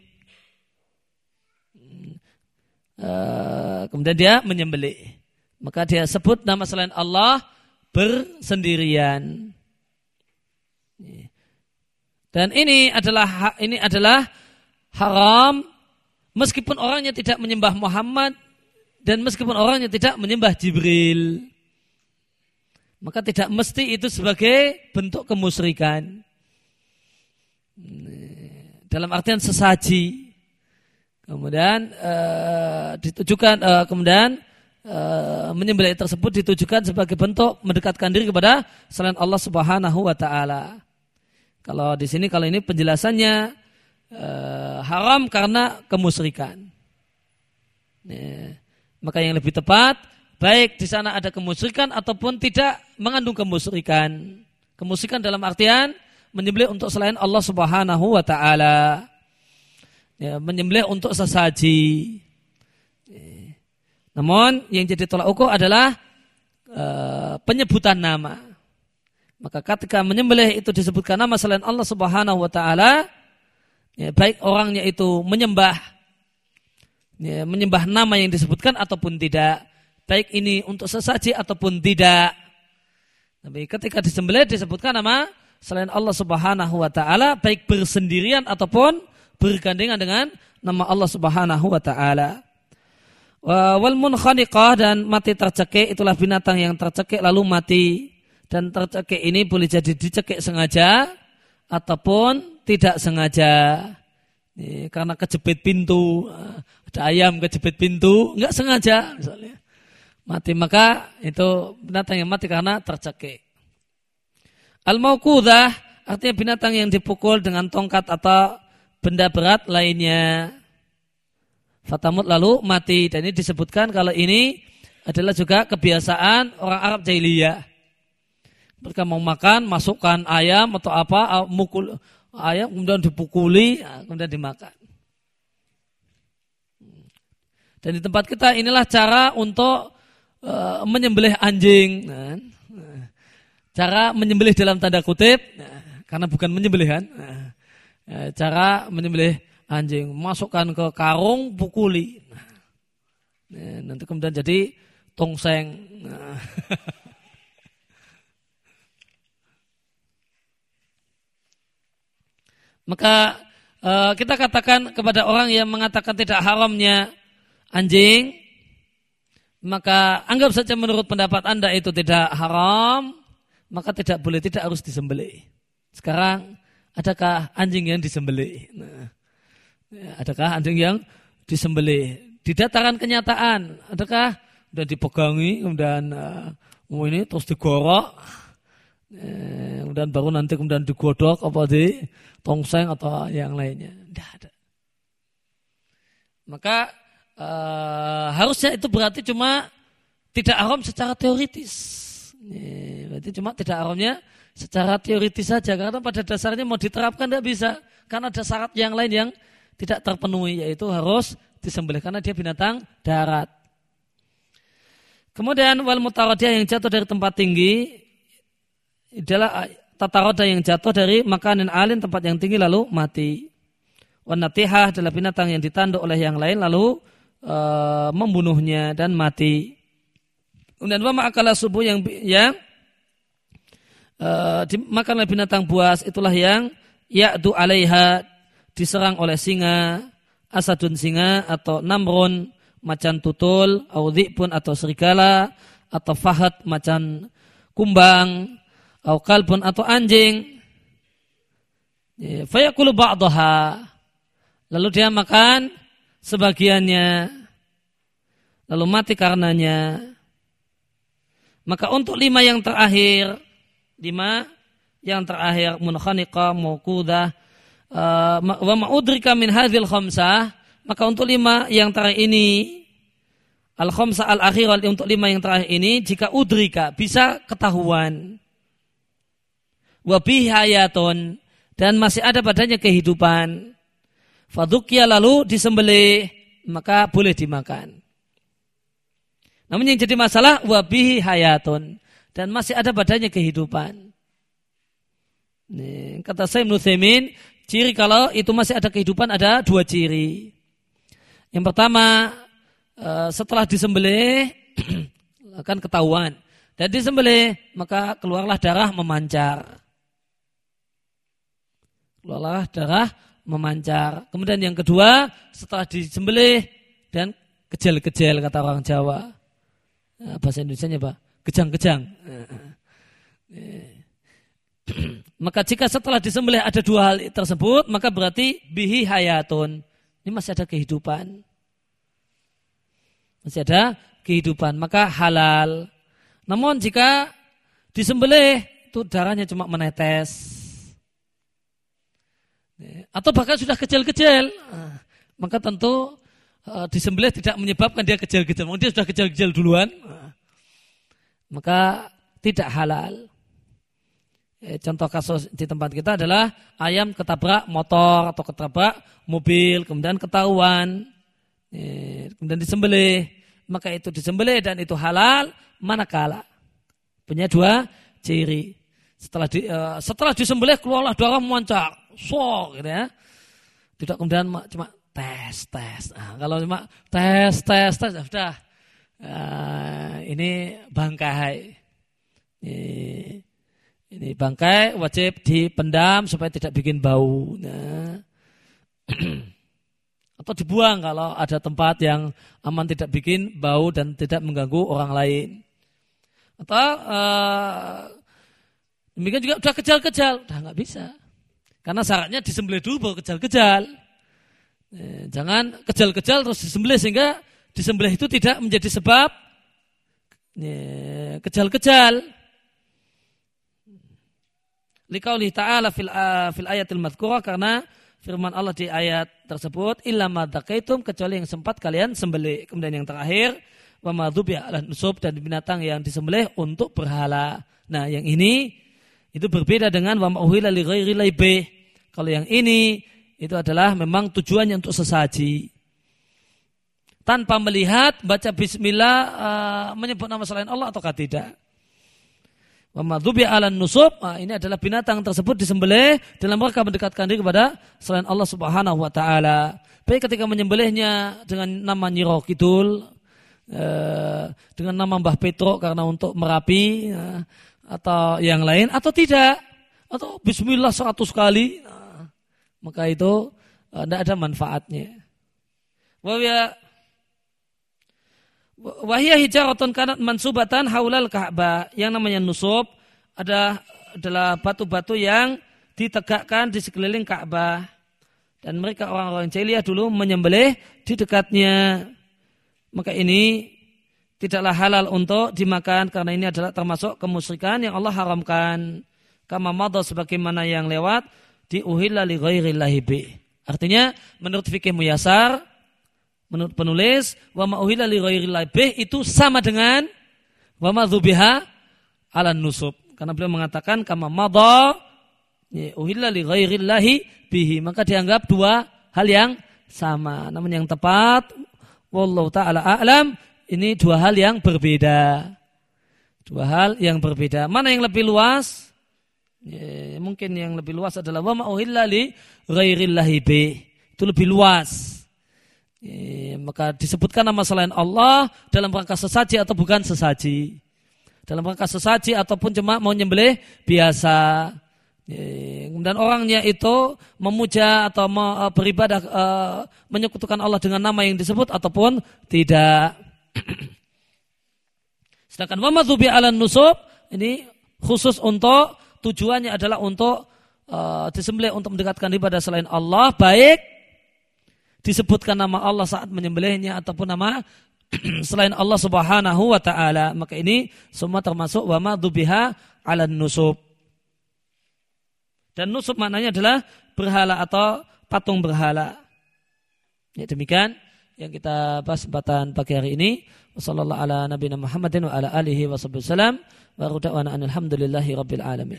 Uh, kemudian dia menyembelih, maka dia sebut nama selain Allah bersendirian. Dan ini adalah ini adalah haram meskipun orangnya tidak menyembah Muhammad dan meskipun orangnya tidak menyembah Jibril. Maka tidak mesti itu sebagai bentuk kemusyrikan. Dalam artian sesaji. Kemudian uh, ditujukan uh, kemudian uh, menyembelih tersebut ditujukan sebagai bentuk mendekatkan diri kepada selain Allah Subhanahu wa taala. Kalau di sini kalau ini penjelasannya uh, haram karena kemusyrikan. Ya. Maka yang lebih tepat baik di sana ada kemusyrikan ataupun tidak mengandung kemusyrikan. Kemusyrikan dalam artian menyembelih untuk selain Allah Subhanahu wa taala. Ya, menyembelih untuk sesaji. Ya. Namun yang jadi tolak ukur adalah uh, penyebutan nama. Maka ketika menyembelih itu disebutkan nama selain Allah Subhanahu wa taala, ya, baik orangnya itu menyembah ya, menyembah nama yang disebutkan ataupun tidak, baik ini untuk sesaji ataupun tidak. Tapi ketika disembelih disebutkan nama selain Allah Subhanahu wa taala, baik bersendirian ataupun bergandengan dengan nama Allah Subhanahu wa taala. Wal munkhaniqah, dan mati tercekik, itulah binatang yang tercekik lalu mati. Dan tercekik ini boleh jadi dicekik sengaja ataupun tidak sengaja. Ini karena kejepit pintu, ada ayam kejepit pintu, enggak sengaja misalnya. Mati, maka itu binatang yang mati karena tercekik. Al-mauqudzah artinya binatang yang dipukul dengan tongkat atau benda berat lainnya. fatamut lalu mati. Dan ini disebutkan kalau ini adalah juga kebiasaan orang Arab jahiliyah. Mereka mau makan, masukkan ayam atau apa, mukul ayam kemudian dipukuli, kemudian dimakan. Dan di tempat kita inilah cara untuk uh, menyembelih anjing. Nah, cara menyembelih dalam tanda kutip, nah, karena bukan menyembelihan. Nah, cara menyembelih anjing, masukkan ke karung, pukuli. Nah, nanti kemudian jadi tongseng. Nah. Maka uh, kita katakan kepada orang yang mengatakan tidak haramnya anjing, maka anggap saja menurut pendapat Anda itu tidak haram, maka tidak boleh, tidak harus disembelih. Sekarang adakah anjing yang disembelih? Nah, adakah anjing yang disembelih? Di dataran kenyataan, adakah sudah dipegangi, kemudian uh, ini terus digorok, eh, kemudian baru nanti kemudian digodok apa di tongseng atau yang lainnya? Tidak ada. Maka uh, harusnya itu berarti cuma tidak haram secara teoritis. Eh, berarti cuma tidak haramnya secara teoritis saja, karena pada dasarnya mau diterapkan tidak bisa, karena ada syarat yang lain yang tidak terpenuhi, yaitu harus disembelih karena dia binatang darat. Kemudian wal mutaradiyah yang jatuh dari tempat tinggi adalah tataroda yang jatuh dari makanan alin, tempat yang tinggi lalu mati. Wan natihah adalah binatang yang ditanduk oleh yang lain lalu e, membunuhnya dan mati. Kemudian wa ma'akala subuh yang yang e, dimakan oleh binatang buas, itulah yang ya'du alaiha, diserang oleh singa, asadun singa, atau namrun macan tutul, au dhi'bun atau serigala, atau fahad macan kumbang, au kalbun atau anjing. Fayakulu ba'daha, lalu dia makan sebagiannya, lalu mati karenanya. Maka untuk lima yang terakhir, lima yang terakhir munkhaniqah, mauqudah, wa ma'udrika min hadhil khamsah, maka untuk lima yang terakhir ini, al khamsah al akhirah, untuk lima yang terakhir ini, jika udrika bisa ketahuan, wa bihi hayatun, dan masih ada padanya kehidupan, fadhukiya lalu disembelih, maka boleh dimakan. Namun yang jadi masalah wa bihi hayatun, dan masih ada padanya kehidupan. Nih, kata Syaikh Ibnu Utsaimin, ciri kalau itu masih ada kehidupan ada dua ciri. Yang pertama, setelah disembelih akan ketahuan, dan disembelih maka keluarlah darah memancar. Keluarlah darah memancar. Kemudian yang kedua, setelah disembelih dan kejel-kejel, kata orang Jawa. Bahasa Indonesianya apa? Kejang-kejang. Maka jika setelah disembelih ada dua hal tersebut, maka berarti bihi hayatun. Ini masih ada kehidupan. Masih ada kehidupan, maka halal. Namun jika disembelih itu darahnya cuma menetes, atau bahkan sudah kecil-kecil, maka tentu disembelih tidak menyebabkan dia kecil-kecil. Dia sudah kecil-kecil duluan, maka tidak halal. Contoh kasus di tempat kita adalah ayam ketabrak motor atau ketabrak mobil, kemudian ketahuan, kemudian disembelih, maka itu disembelih dan itu halal manakala punya dua ciri. Setelah di, uh, setelah disembelih keluarlah darah memancar, sok, gitu ya. Tidak kemudian cuma tes tes. Nah, kalau cuma tes tes tes, sudah uh, ini bangkai. Ini, ini bangkai wajib dipendam supaya tidak bikin bau. Nah. Atau dibuang kalau ada tempat yang aman tidak bikin bau dan tidak mengganggu orang lain. Atau uh, demikian juga udah kejal-kejal, udah nggak bisa. Karena syaratnya disembelih dulu baru kejal-kejal. Eh, jangan kejal-kejal terus disembelih sehingga disembelih itu tidak menjadi sebab eh, kejal-kejal. Liqauli ta'ala fil, uh, fil ayatil madhkurah, karena firman Allah di ayat tersebut, illa ma dzakaitum, kecuali yang sempat kalian sembelih. Kemudian yang terakhir, wa ma dzubiha 'alan nusub, dan binatang yang disembelih untuk berhala. Nah, yang ini itu berbeda dengan wa ma uhilla li ghairillahi bih. Kalau yang ini itu adalah memang tujuannya untuk sesaji. Tanpa melihat baca bismillah uh, menyebut nama selain Allah ataukah tidak. Wa ma dzubiha 'alan nusub, nah, ini adalah binatang tersebut disembelih dalam rangka mendekatkan diri kepada selain Allah Subhanahu wa taala. Baik ketika menyembelihnya dengan nama Nyi Roh Kidul, uh, dengan nama Mbah Petro karena untuk Merapi, uh, atau yang lain, atau tidak, atau bismillah seratus kali, nah, maka itu tidak uh, ada manfaatnya. Wahya wahya hijaratun kanat mansubatan haulal Ka'bah, yang namanya nusub ada adalah batu-batu yang ditegakkan di sekeliling Ka'bah, dan mereka orang-orang jahiliyah dulu menyembelih di dekatnya. Maka ini tidaklah halal untuk dimakan karena ini adalah termasuk kemusyrikan yang Allah haramkan. Kama madha, sebagaimana yang lewat, di uhilla li ghairillahi bi. Artinya menurut fikih muyasar, menurut penulis, wa ma uhilla li ghairillahi bi itu sama dengan wa ma dzubiha 'alan nusub. Karena beliau mengatakan kama madha uhilla li ghairillahi bihi, maka dianggap dua hal yang sama. Namun yang tepat, wallahu taala a'lam, ini dua hal yang berbeda. Dua hal yang berbeda. Mana yang lebih luas? Ya, mungkin yang lebih luas adalah wa ma uhilla li ghairillahi bi. Itu lebih luas. Ya, maka disebutkan nama selain Allah dalam rangka sesaji atau bukan sesaji. Dalam rangka sesaji ataupun cuma mau nyembelih biasa. Ya, kemudian orangnya itu memuja atau beribadah uh, menyekutukan Allah dengan nama yang disebut ataupun tidak. Sedangkan wa ma dzubiha 'alan nusub ini khusus untuk tujuannya adalah untuk uh, disembelih untuk mendekatkan ibadah selain Allah, baik disebutkan nama Allah saat menyembelihnya ataupun nama selain Allah Subhanahu wa taala. Maka ini semua termasuk wa ma dzubiha 'alan nusub. Dan nusub maknanya adalah berhala atau patung berhala. Ya, demikian yang kita bahas kesempatan pagi hari ini. Wassallallahu ala nabiyina Muhammadin wa ala alihi wa sahbihi wasallam. Wa ruda'wana alhamdulillahi rabbil alamin.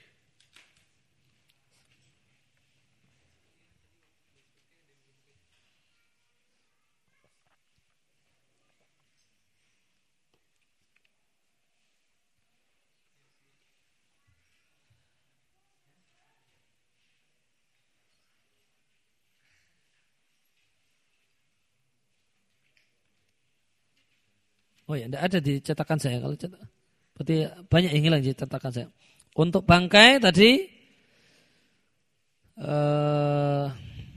Oh ya, tidak ada di cetakan saya. Kalau cetak, berarti banyak yang hilang di cetakan saya. Untuk bangkai tadi, uh,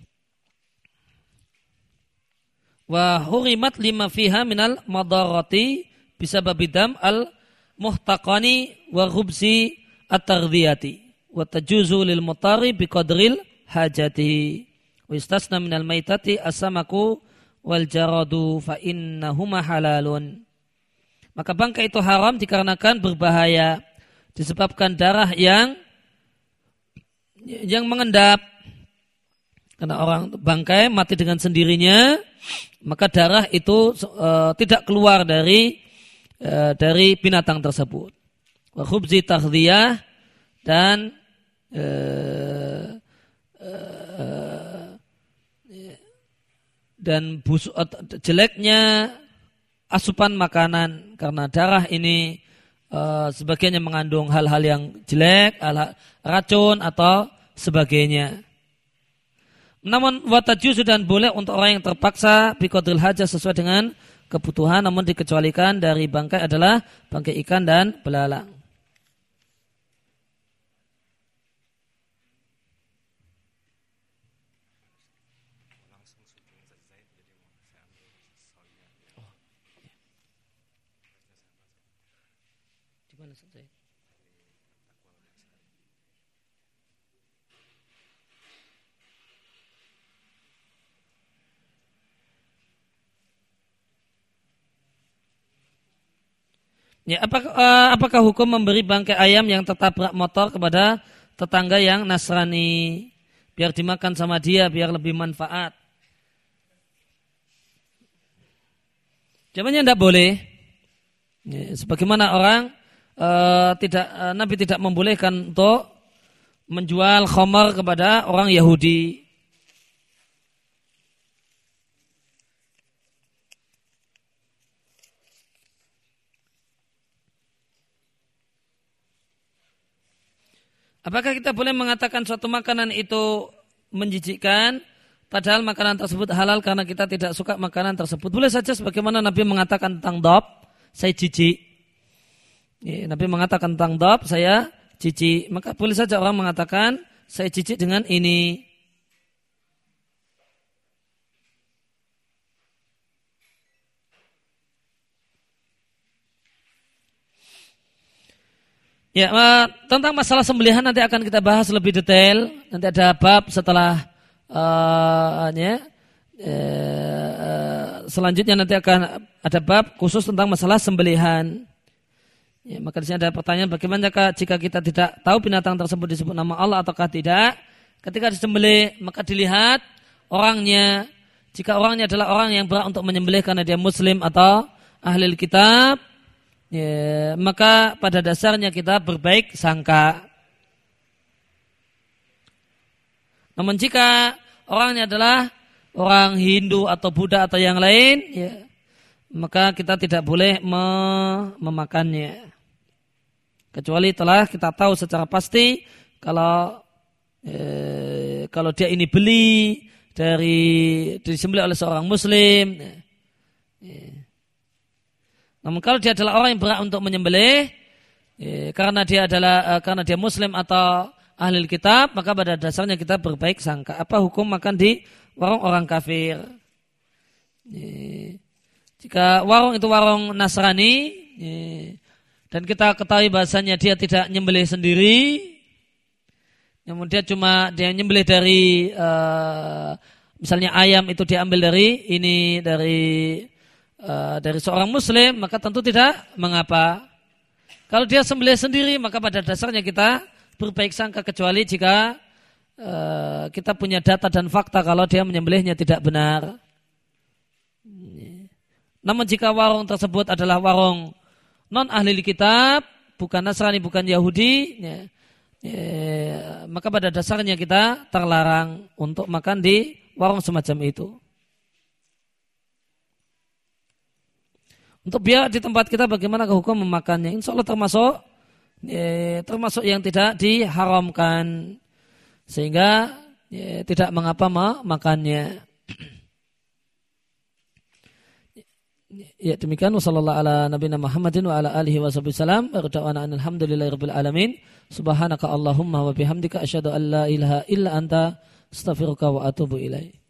wa hurimat lima fiha minal madarati bisa babidam al muhtaqani wa rubzi at-tardiyati wa tajuzu lil mutari biqadril hajati wa istasna minal maitati as-samaku wal jaradu fa innahuma halalun. Maka bangkai itu haram dikarenakan berbahaya, disebabkan darah yang yang mengendap. Karena orang bangkai mati dengan sendirinya, maka darah itu uh, tidak keluar dari uh, dari binatang tersebut. Wa khubzi taghdiyah, dan uh, uh, dan busuk, jeleknya asupan makanan, karena darah ini uh, sebagiannya mengandung hal-hal yang jelek, hal racun atau sebagainya. Namun watajuz dan boleh untuk orang yang terpaksa biqadril hajah sesuai dengan kebutuhan, namun dikecualikan dari bangkai adalah bangkai ikan dan belalang. Ya, apakah, uh, apakah hukum memberi bangkai ayam yang tertabrak motor kepada tetangga yang Nasrani? biar dimakan sama dia, biar lebih manfaat. Jawabannya tidak boleh. Ya, sebagaimana orang uh, tidak uh, Nabi tidak membolehkan untuk menjual khamar kepada orang Yahudi. Apakah kita boleh mengatakan suatu makanan itu menjijikkan, padahal makanan tersebut halal karena kita tidak suka makanan tersebut? Boleh saja, sebagaimana Nabi mengatakan tentang dop, saya jijik. Ya, Nabi mengatakan tentang dop, saya jijik. Maka boleh saja orang mengatakan saya jijik dengan ini. Ya, tentang masalah sembelihan nanti akan kita bahas lebih detail. Nanti ada bab setelah uh, ya, uh, selanjutnya nanti akan ada bab khusus tentang masalah sembelihan. Ya, maka di sini ada pertanyaan, bagaimana jika kita tidak tahu binatang tersebut disebut nama Allah ataukah tidak? Ketika disembelih maka dilihat orangnya. Jika orangnya adalah orang yang berhak untuk menyembelih karena dia Muslim atau ahli kitab, ya, maka pada dasarnya kita berbaik sangka. Namun jika orangnya adalah orang Hindu atau Buddha atau yang lain, ya, maka kita tidak boleh mem- memakannya. Kecuali telah kita tahu secara pasti kalau eh, kalau dia ini beli dari disembelih oleh seorang Muslim. Ya, ya. Namun kalau dia adalah orang yang berhak untuk menyembelih eh, karena dia adalah eh, karena dia Muslim atau ahli kitab, maka pada dasarnya kita berbaik sangka. Apa hukum makan di warung orang kafir? Eh, jika warung itu warung Nasrani, eh, dan kita ketahui bahasanya dia tidak nyembelih sendiri, namun dia cuma dia nyembelih dari uh, misalnya ayam itu diambil dari ini dari uh, dari seorang Muslim, maka tentu tidak mengapa. Kalau dia sembelih sendiri, maka pada dasarnya kita berbaik sangka, kecuali jika uh, kita punya data dan fakta kalau dia menyembelihnya tidak benar. Namun jika warung tersebut adalah warung non ahli kitab, bukan Nasrani, bukan Yahudi, ya, ya, maka pada dasarnya kita terlarang untuk makan di warung semacam itu. Untuk biar di tempat kita bagaimana hukum memakannya? Insya Allah termasuk ya, termasuk yang tidak diharamkan, sehingga ya, tidak mengapa memakannya. Ya, demikian wasallallahu ala nabiyina Muhammadin wa ala alihi wasallam. Wa alhamdulillahirabbil alamin. Subhanaka Allahumma wa bihamdika asyhadu an la ilaha illa anta astaghfiruka wa atubu ilaik.